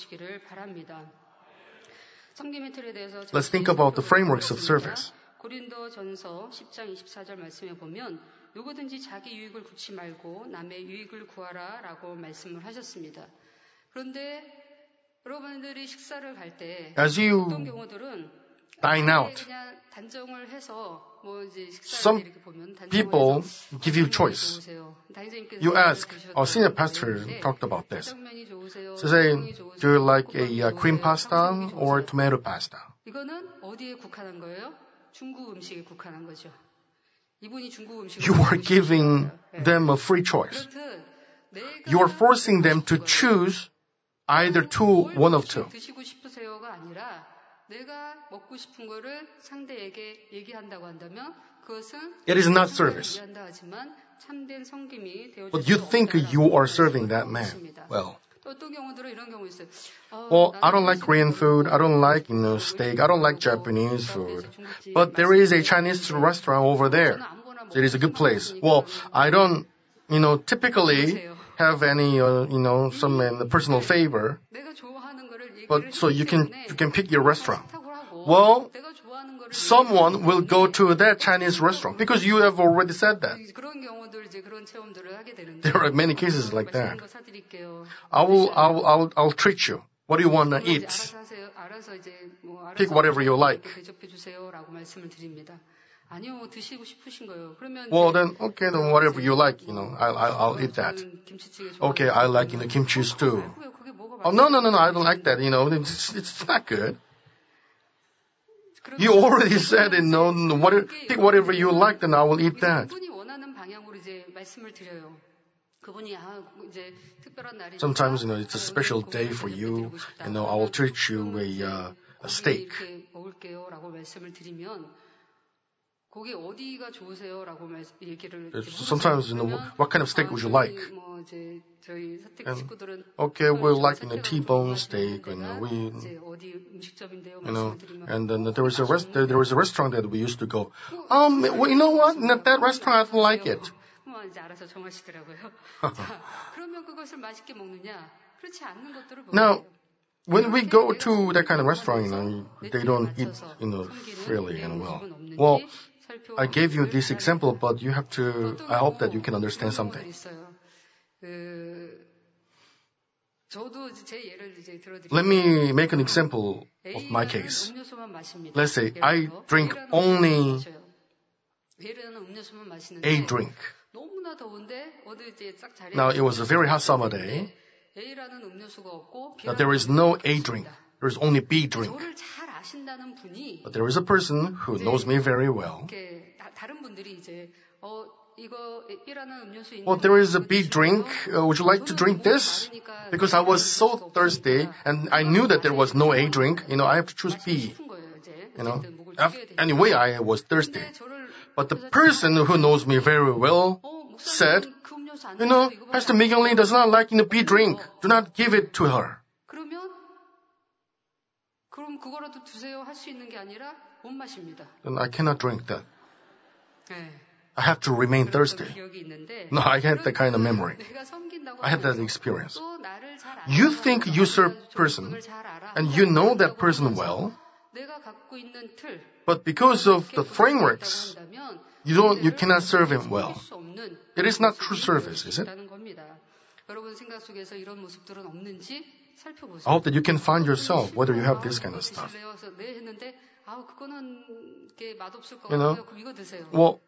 Let's think about the frameworks of service. 고린도전서 십 장 이십사 절 말씀에 보면 누구든지 자기 유익을 굽지 말고 남의 유익을 구하라라고 말씀을 하셨습니다. 그런데 여러분들이 식사를 갈 때 어떤 경우들은 dine out. 단정을 해서 뭐 이제 Some people give you choice. You ask, our senior pastor talked about this. So say, do you like a uh, cream pasta or tomato pasta? 이거는 어디에 국한한 거예요? 중국 음식에 국한한 거죠. you are giving them a free choice. You are forcing them to choose either two, one of two. 드시고 싶으세요가 아니라 내가 먹고 싶은 거를 상대에게 얘기한다고 한다면 그것은 It is not service. 얘기한다 하지만 참된 섬김이 되어줄 But you 수 think 없다라고 you are serving that man. 것입니다. Well, 어떤 경우들은 이런 경우 있어요. 어, well, I 나는 don't like Korean food. I don't like, you know, steak. I don't like Japanese food. But there is a Chinese restaurant over there. It is a good place. Well, I don't, you know, typically have any, uh, you know, some uh, personal favor. 내가 좋아하는 거를 얘기를 But so you can you can pick your restaurant. 하고 Well, 내가 좋아하는 거를 someone will go to that Chinese restaurant because you have already said that. 그런 경우들 이제 그런 체험들을 하게 되는데 There are many cases like that. 맛있는 거 사드릴게요. I will, I will, I'll, I'll treat you. What do you want to 이제 eat? 알아서 하세요. 알아서 이제 뭐 알아서 Pick whatever you like. 대접해 주세요라고 말씀을 드립니다. 아니요, 드시고 싶으신 거예요. 그러면 Well, 이제 then, okay, then whatever you like, you know, I'll, I'll, I'll eat that. 저는 김치찌개 좋아해요. Okay, I like, you know, kimchi stew. 그게 그게 뭐가 Oh, no, no, no, no, I don't like that, you know, it's, it's not good. You already said it, no, no, what, pick whatever you like, then I will eat that. 그분이 원하는 방향으로 이제 말씀을 드려요. 그분이 아 이제 특별한 날이 Sometimes, you know, it's a special day for you, you know, I will treat you a, uh, a steak. 이렇게 먹을게요라고 말씀을 드리면 거기 어디가 좋으세요라고 말, 얘기를 Sometimes, you know, what kind of steak would you like? 뭐 이제 저희 사택 And, 식구들은 okay, we like, you know, T-bone steak, you know, we, 이제 어디 음식점인데요 you know, 말씀을 드리면 and then there was a rest, there was a restaurant that we used to go. Um, well, you know what? Not that restaurant, I don't like it. 뭐 이제 알아서 정하시더라고요. 자, 그러면 그것을 맛있게 먹느냐? 그렇지 않는 것들을 Now, 먹어요. when we go to that kind of restaurant, you know, they don't eat, you know, freely and well. Well, I gave you this example, but you have to, I hope that you can understand something. Let me make an example of my case. Let's say I drink only a drink. Now, it was a very hot summer day. Now, there is no A drink. There is only B drink. But there is a person who knows me very well. Well, there is a B drink. Uh, would you like to drink this? Because I was so thirsty and I knew that there was no A drink. You know, I have to choose B. You know, anyway, I was thirsty. But the person who knows me very well said, you know, Pastor Miguel Lee does not like, you know, B drink. Do not give it to her. Then I cannot drink that. I have to remain thirsty. No, I had that kind of memory. I had that experience. You think you serve person and you know that person well, but because of the frameworks, you don't, you cannot serve him well. It is not true service, is it? I hope that you can find yourself whether you have this kind of stuff. You know, well,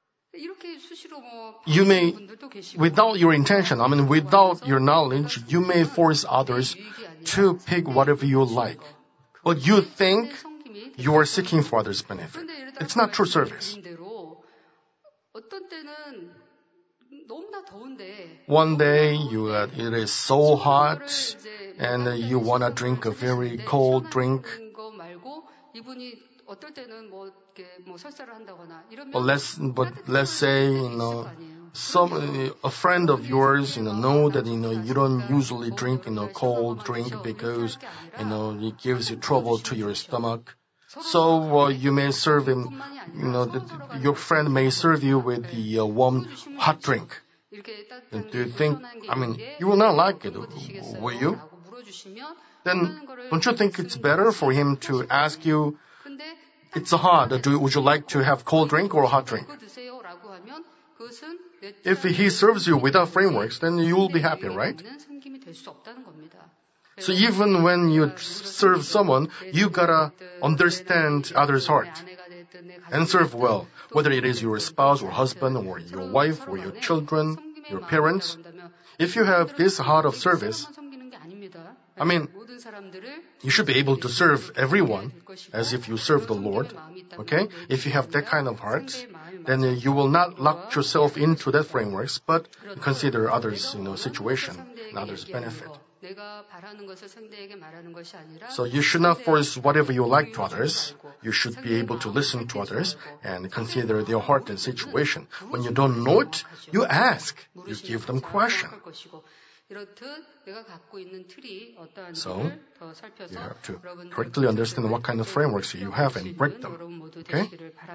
you may, without your intention, I mean, without your knowledge, you may force others to pick whatever you like. But you think you are seeking for others' benefit. It's not true service. One day you, uh, it is so hot and uh, you want to drink a very cold drink. But let's, but let's say, you know, some, a friend of yours, you know, know that, you know, you don't usually drink, you know, cold drink because, you know, it gives you trouble to your stomach. So, uh, you may serve him, you know, the, your friend may serve you with the uh, warm hot drink. And do you think, I mean, you will not like it, will you? Then, don't you think it's better for him to ask you, it's hot, do, would you like to have cold drink or hot drink? If he serves you without frameworks, then you will be happy, right? So even when you serve someone, you gotta understand others' heart and serve well, whether it is your spouse or husband or your wife or your children, your parents. If you have this heart of service, I mean, you should be able to serve everyone as if you serve the Lord, okay? If you have that kind of heart, then you will not lock yourself into that frameworks, but consider others, you know, situation and others' benefit. So you should not force whatever you like to others. You should be able to listen to others and consider their heart and situation. When you don't know it, you ask. You give them question. So, you have to correctly understand what kind of frameworks you have and break them. Okay?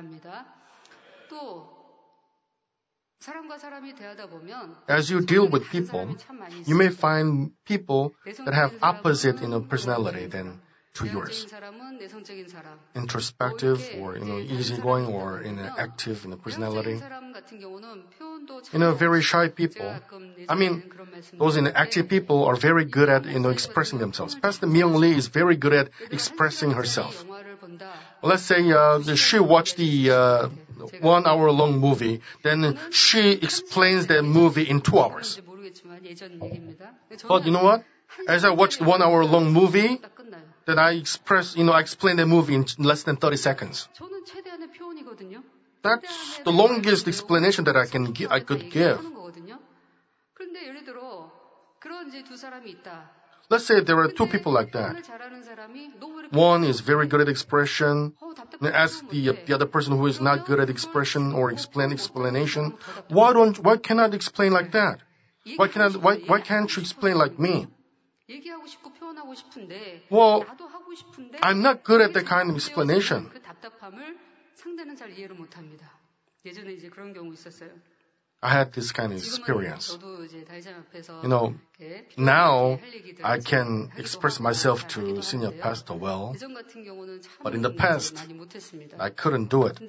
As you deal with people, you may find people that have opposite, you know, personality than to yours. Introspective or, you know, easygoing or, you know, active, you know, personality. You know, very shy people. I mean, those, you know, active people are very good at, you know, expressing themselves. Pastor Myung Lee is very good at expressing herself. Let's say uh, she watched the uh, one-hour-long movie, then she explains that movie in two hours. But you know what? As I watched the one-hour-long movie, then I express, you know, I explain the movie in less than thirty seconds. That's the longest explanation that I can gi- I could give. Let's say there are two people like that. One is very good at expression. And ask the the other person who is not good at expression or explain explanation. Why don't why cannot explain like that? Why cannot why why can't you explain like me? Well, I'm not good at that kind of explanation. I had this kind of experience. You know, now I can express myself to senior pastor well, but in the past, I couldn't do it.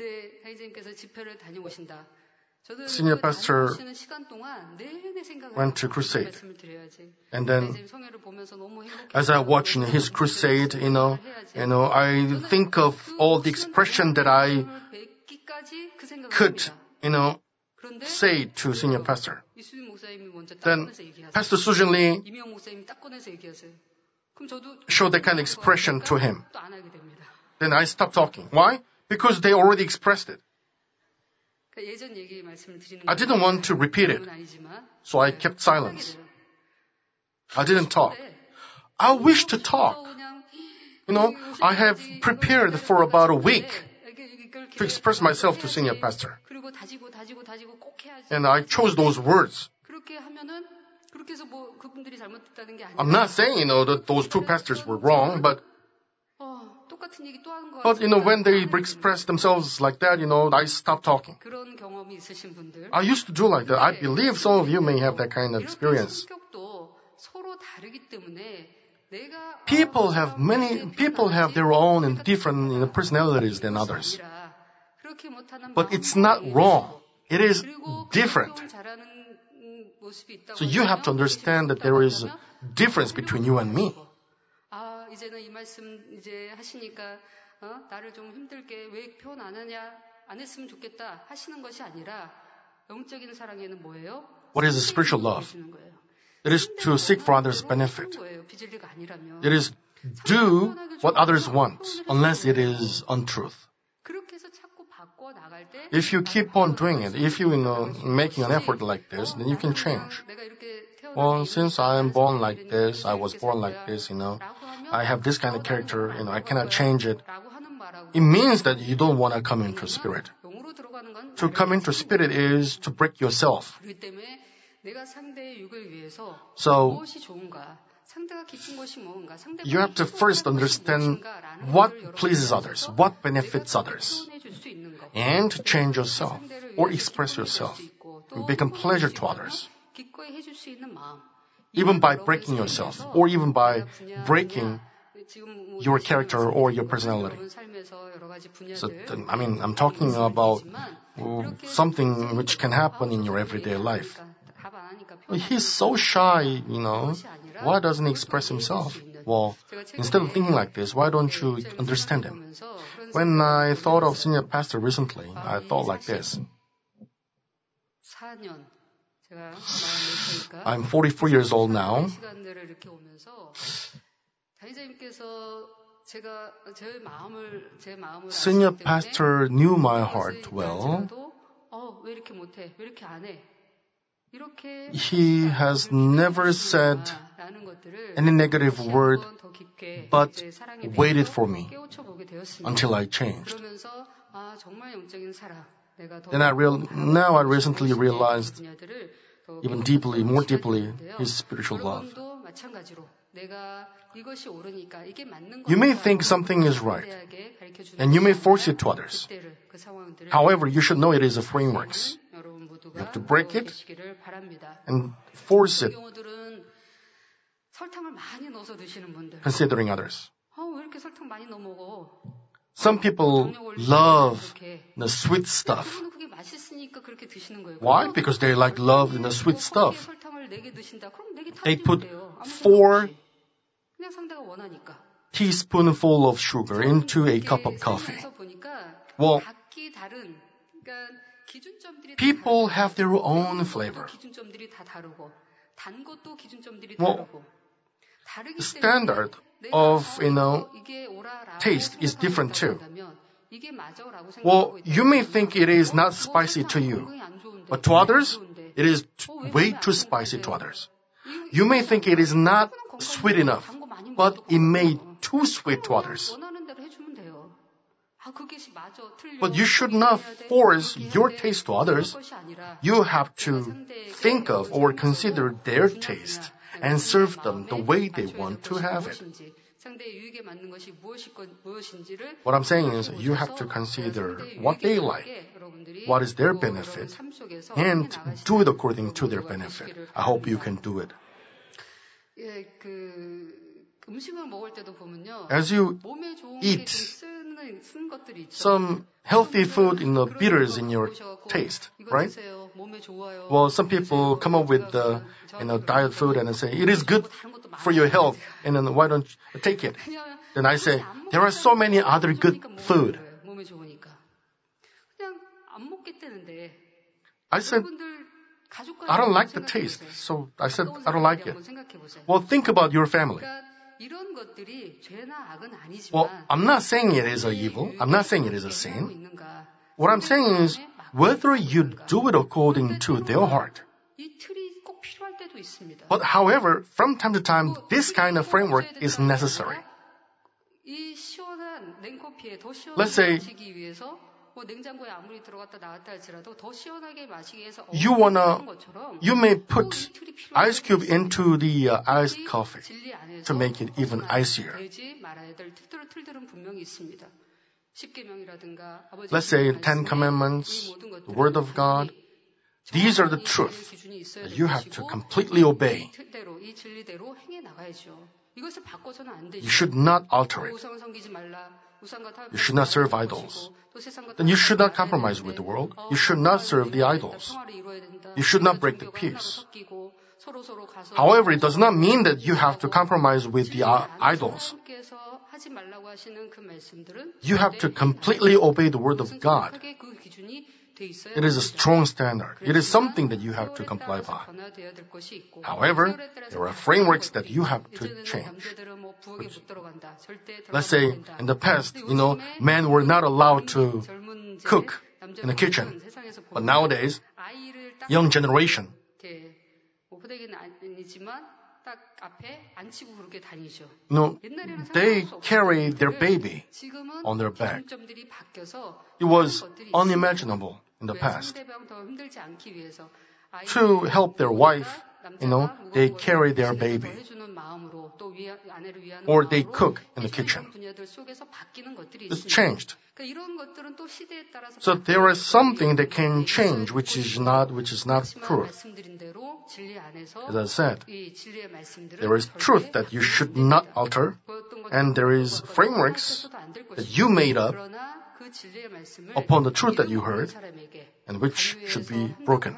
Senior pastor went to crusade. And then, as I watch his crusade, you know, you know, I think of all the expression that I could, you know, say to senior pastor. Then Pastor Sujin Lee showed that kind of expression to him. Then I stopped talking. Why? Because they already expressed it. I didn't want to repeat it, so I kept silence. I didn't talk. I wish to talk. You know, I have prepared for about a week to express myself to senior pastor. And I chose those words. I'm not saying, you know, that those two pastors were wrong, but But, you know, when they express themselves like that, you know, I stop talking. I used to do like that. I believe some of you may have that kind of experience. People have many, people have their own and different, you know, personalities than others. But it's not wrong. It is different. So you have to understand that there is a difference between you and me. 이제는 이 말씀 이제 하시니까 어? 나를 좀 힘들게 왜 표현 안 하냐 안 했으면 좋겠다 하시는 것이 아니라 영적인 사랑에는 뭐예요? What is a spiritual love? It is to seek for others' benefit. It is do what others want, unless it is untruth. If you keep on doing it, if you, you know, making an effort like this, then you can change. Well, since I am born like this, I was born like this, you know, I have this kind of character, you know, I cannot change it. It means that you don't want to come into spirit. To come into spirit is to break yourself. So, you have to first understand what pleases others, what benefits others, and change yourself or express yourself and become pleasure to others. Even by breaking yourself, or even by breaking your character or your personality. So, I mean, I'm talking about uh, something which can happen in your everyday life. He's so shy, you know. Why doesn't he express himself? Well, instead of thinking like this, why don't you understand him? When I thought of senior pastor recently, I thought like this. I'm forty-four years old now. Senior pastor knew my heart well, 왜 이렇게 못해? 왜 이렇게 안 해? 이렇게 He has never said any negative word, but waited for me until I changed. Then I real, now I recently realized even deeply, more deeply, His spiritual love. You may think something is right, and you may force it to others. However, you should know it is a framework. You have to break it and force it, considering others. Some people love the sweet stuff. Why? Because they like love in the sweet stuff. They put four teaspoonful of sugar into a cup of coffee. Well, people have their own flavor. Well, the standard of, you know, taste is different too. Well, you may think it is not spicy to you, but to others, it is t- way too spicy to others. You may think it is not sweet enough, but it may too sweet to others. But you should not force your taste to others. You have to think of or consider their taste and serve them the way they want to have it. What I'm saying is you have to consider what they like, what is their benefit, and do it according to their benefit. I hope you can do it. As you eat some healthy food in the bitters in your taste, right? Well, some people come up with the, you know, diet food and say, it is good for your health, and then why don't you take it? Then I say, there are so many other good food. I said, I don't like the taste, so I said, I don't like it. Well, think about your family. Well, I'm not saying it is a evil. I'm not saying it is a sin. What I'm saying is whether you do it according to their heart. But however, from time to time, this kind of framework is necessary. Let's say you wanna, you may put ice cube into the uh, iced coffee to make it even icier. Let's say Ten Commandments, the Word of God. These are the truth that you have to completely obey. You should not alter it. You should not serve idols. Then you should not compromise with the world. You should not serve the idols. You should not break the peace. However, it does not mean that you have to compromise with the uh, idols. You have to completely obey the word of God. It is a strong standard. It is something that you have to comply by. However, there are frameworks that you have to change. Let's say in the past, you know, men were not allowed to cook in the kitchen. But nowadays, young generation, no, they carry their baby on their back. It was unimaginable in the past. To help their wife, you know, they carry their baby. Or they cook in the kitchen. It's changed. So there is something that can change, which is not, which is not truth. As I said, there is truth that you should not alter, and there is frameworks that you made up upon the truth that you heard, and which should be broken.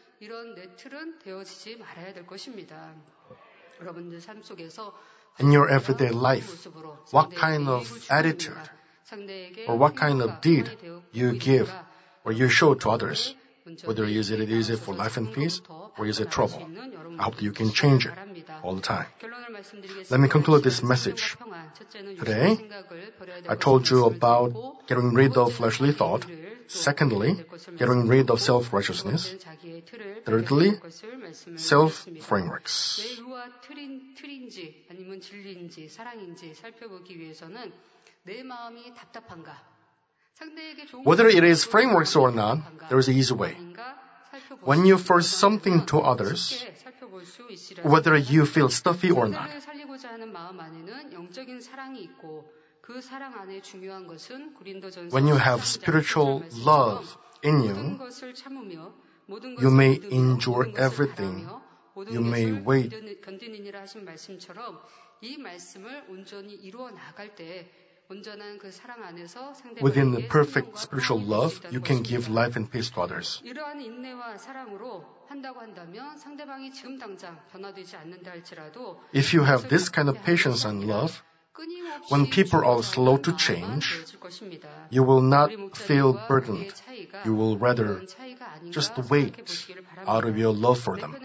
In your everyday life, what kind of attitude or what kind of deed you give or you show to others, whether is it easy for life and peace or is it trouble? I hope that you can change it all the time. Let me conclude this message. Today, I told you about getting rid of fleshly thought Secondly, getting rid of self-righteousness. Thirdly, self-frameworks. 내 의와 틀인, 틀인지 아니면 진리인지 사랑인지 살펴보기 위해서는 내 마음이 답답한가? 상대에게 좋은 Whether it is frameworks or not, there is an easy way. When you force something to others, whether you feel stuffy or not, 살리고자 하는 마음 안에는 영적인 사랑이 있고 그 사랑 안에 중요한 것은 고린도전서 when you have spiritual love in you, you may endure everything. You may wait. 견디느니라 하신 말씀처럼 이 말씀을 온전히 이루어 나갈 때 온전한 그 사랑 안에서 Within the 상대방에게 perfect 생명과 spiritual 평안이 love, 있다는 you can 것입니다. give life and peace to others. 이러한 인내와 사랑으로 한다고 한다면 상대방이 지금 당장 변화되지 않는다 할지라도 If you have this kind of patience and love, when people are slow to change, you will not feel burdened. You will rather just wait out of your love for them.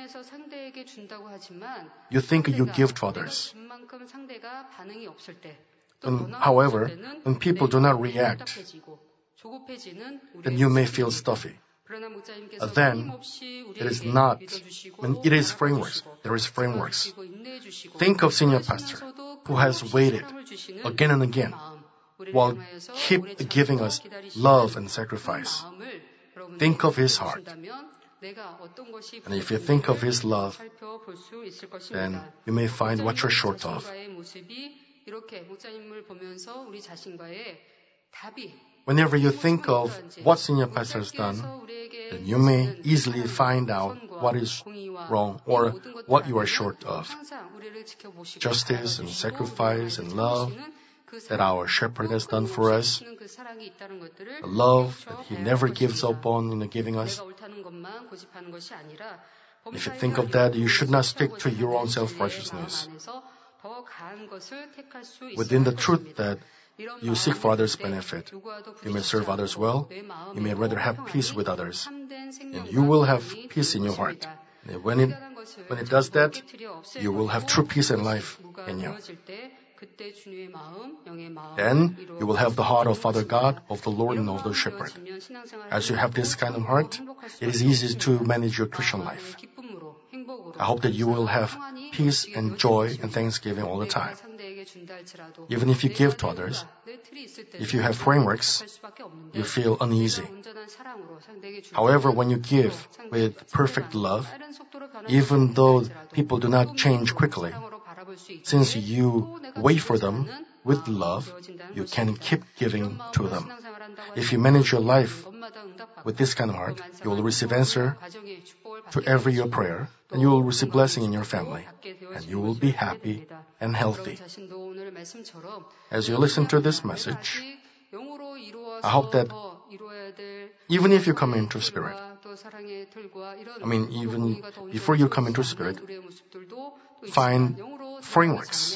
You think you give to others. And, however, when people do not react, then you may feel stuffy. Uh, then, it is not, when it is frameworks. There is frameworks. Think of senior pastor who has waited again and again while keep giving us love and sacrifice. Think of his heart. And if you think of his love, then you may find what you're short of. Whenever you think of what senior pastor has done, then you may easily find out what is wrong or what you are short of. Justice and sacrifice and love that our shepherd has done for us, the love that he never gives up on in giving us. If you think of that, you should not stick to your own self-righteousness. Within the truth that you seek for others' benefit, you may serve others well, you may rather have peace with others, and you will have peace in your heart. And when it, when it does that, you will have true peace and life in you. Then you will have the heart of Father God, of the Lord, and of the Shepherd. As you have this kind of heart, it is easy to manage your Christian life. I hope that you will have peace and joy and thanksgiving all the time. Even if you give to others, if you have frameworks, you feel uneasy. However, when you give with perfect love, even though people do not change quickly, since you wait for them with love, you can keep giving to them. If you manage your life with this kind of heart, you will receive answer to every your prayer, and you will receive blessing in your family, and you will be happy and healthy. As you listen to this message, I hope that even if you come into spirit, I mean, even before you come into spirit, find frameworks.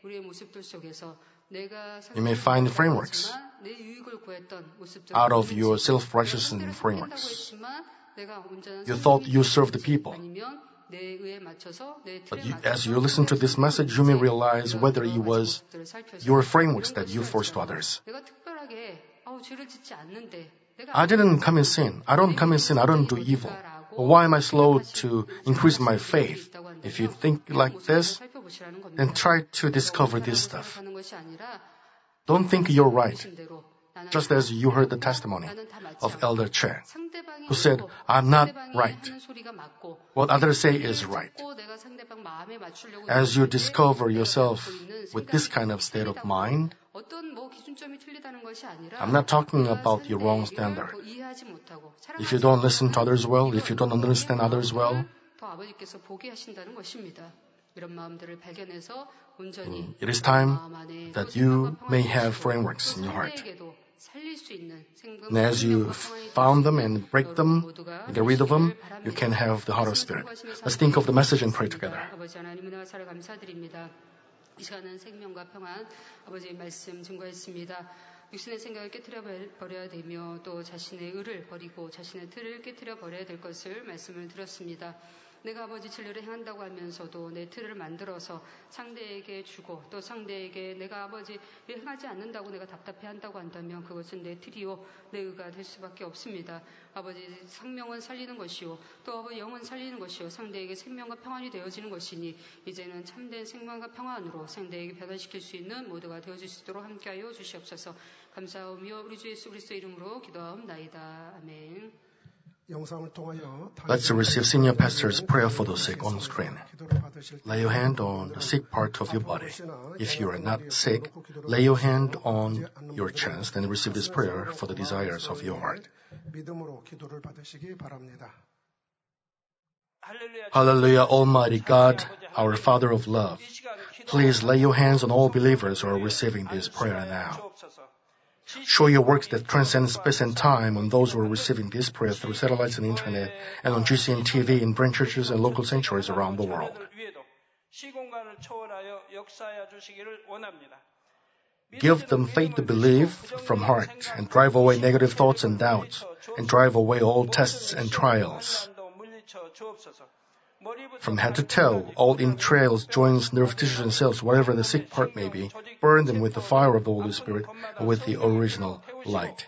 You may find frameworks out of your self-righteousness frameworks. You thought you served the people. But you, as you listen to this message, you may realize whether it was your frameworks that you forced to others. I didn't come in sin. I don't come in sin. I don't do evil. Why am I slow to increase my faith? If you think like this, then try to discover this stuff. Don't think you're right. Just as you heard the testimony of Elder Che, who said, I'm not right. What others say is right. As you discover yourself with this kind of state of mind, I'm not talking about your wrong standard. If you don't listen to others well, if you don't understand others well, it is time that you may have frameworks in your heart. And as you found them and break them, get rid of them, you can have the heart of spirit. Let's think of the message and pray together. 이 시간은 생명과 평안, 아버지의 말씀 증거했습니다. 육신의 생각을 깨트려 버려야 되며 또 자신의 의를 버리고 자신의 틀을 깨트려 버려야 될 것을 말씀을 드렸습니다. 내가 아버지 진리를 행한다고 하면서도 내 틀을 만들어서 상대에게 주고 또 상대에게 내가 아버지 행하지 않는다고 내가 답답해한다고 한다면 그것은 내 틀이요 내 의가 될 수밖에 없습니다. 아버지 생명은 살리는 것이요 또 아버지 영은 살리는 것이요 상대에게 생명과 평안이 되어지는 것이니 이제는 참된 생명과 평안으로 상대에게 변화시킬 수 있는 모두가 되어질 수 있도록 함께하여 주시옵소서. 감사하며 우리 주 예수 그리스도 이름으로 기도하옵나이다. 아멘. Let's receive Senior Pastor's prayer for the sick on screen. Lay your hand on the sick part of your body. If you are not sick, lay your hand on your chest and receive this prayer for the desires of your heart. Hallelujah, Almighty God, our Father of love. Please lay your hands on all believers who are receiving this prayer now. Show your works that transcend space and time on those who are receiving this prayer through satellites and internet and on G C N T V in branch churches and local sanctuaries around the world. Give them faith to believe from heart and drive away negative thoughts and doubts and drive away all tests and trials. From head to toe, all entrails, joints, nerve tissues, and cells, whatever the sick part may be, burn them with the fire of the Holy Spirit and with the original light.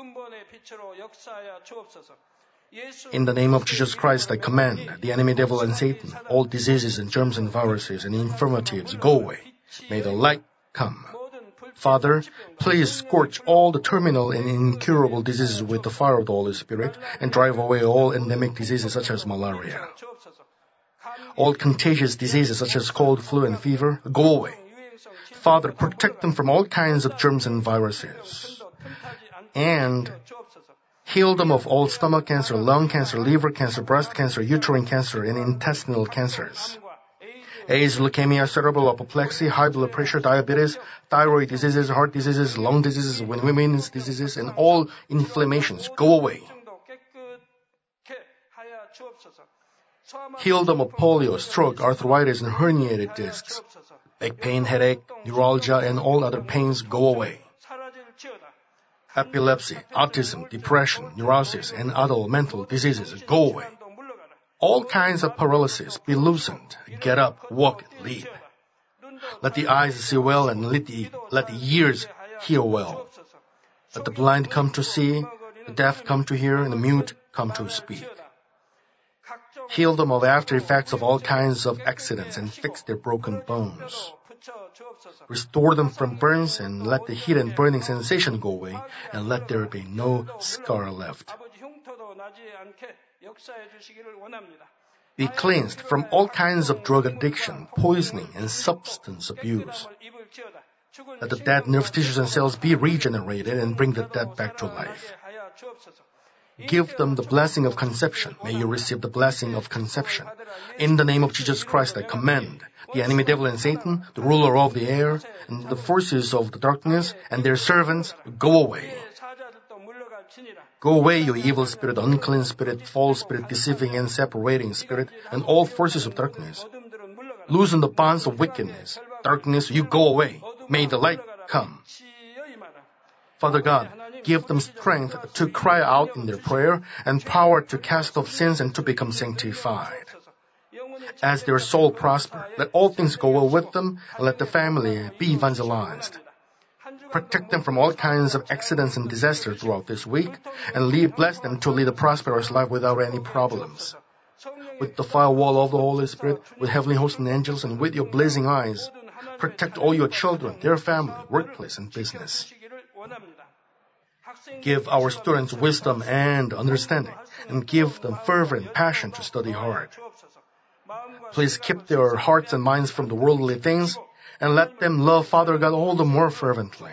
In the name of Jesus Christ, I command the enemy devil and Satan, all diseases and germs and viruses and infirmities, go away. May the light come. Father, please scorch all the terminal and incurable diseases with the fire of the Holy Spirit and drive away all endemic diseases such as malaria. All contagious diseases such as cold, flu, and fever, go away. Father, protect them from all kinds of germs and viruses. And heal them of all stomach cancer, lung cancer, liver cancer, breast cancer, uterine cancer, and intestinal cancers. AIDS, leukemia, cerebral apoplexy, high blood pressure, diabetes, thyroid diseases, heart diseases, lung diseases, women's diseases, and all inflammations, go away. Heal them of polio, stroke, arthritis, and herniated discs. Back pain, headache, neuralgia, and all other pains go away. Epilepsy, autism, depression, neurosis, and other mental diseases go away. All kinds of paralysis be loosened. Get up, walk, leap. Let the eyes see well and let the, let the ears hear well. Let the blind come to see, the deaf come to hear, and the mute come to speak. Heal them of after effects of all kinds of accidents and fix their broken bones. Restore them from burns and let the heat and burning sensation go away and let there be no scar left. Be cleansed from all kinds of drug addiction, poisoning, and substance abuse. Let the dead nerve tissues and cells be regenerated and bring the dead back to life. Give them the blessing of conception. May you receive the blessing of conception. In the name of Jesus Christ, I command the enemy devil and Satan, the ruler of the air, and the forces of the darkness, and their servants, go away. Go away, you evil spirit, unclean spirit, false spirit, deceiving and separating spirit, and all forces of darkness. Loosen the bonds of wickedness. Darkness, you go away. May the light come. Father God, give them strength to cry out in their prayer and power to cast off sins and to become sanctified. As their soul prosper, let all things go well with them and let the family be evangelized. Protect them from all kinds of accidents and disasters throughout this week and lead, bless them to lead a prosperous life without any problems. With the firewall of the Holy Spirit, with heavenly hosts and angels, and with your blazing eyes, protect all your children, their family, workplace, and business. Give our students wisdom and understanding, and give them fervent passion to study hard. Please keep their hearts and minds from the worldly things, and let them love Father God all the more fervently.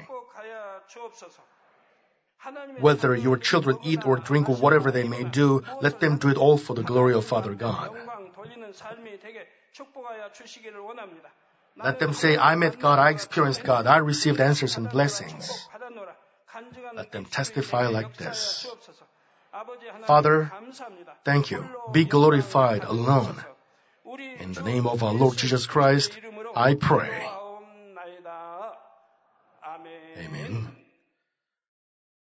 Whether your children eat or drink or whatever they may do, let them do it all for the glory of Father God. Let them say, I met God, I experienced God, I received answers and blessings. Let them testify like this. Father, thank you. Be glorified alone. In the name of our Lord Jesus Christ, I pray. Amen.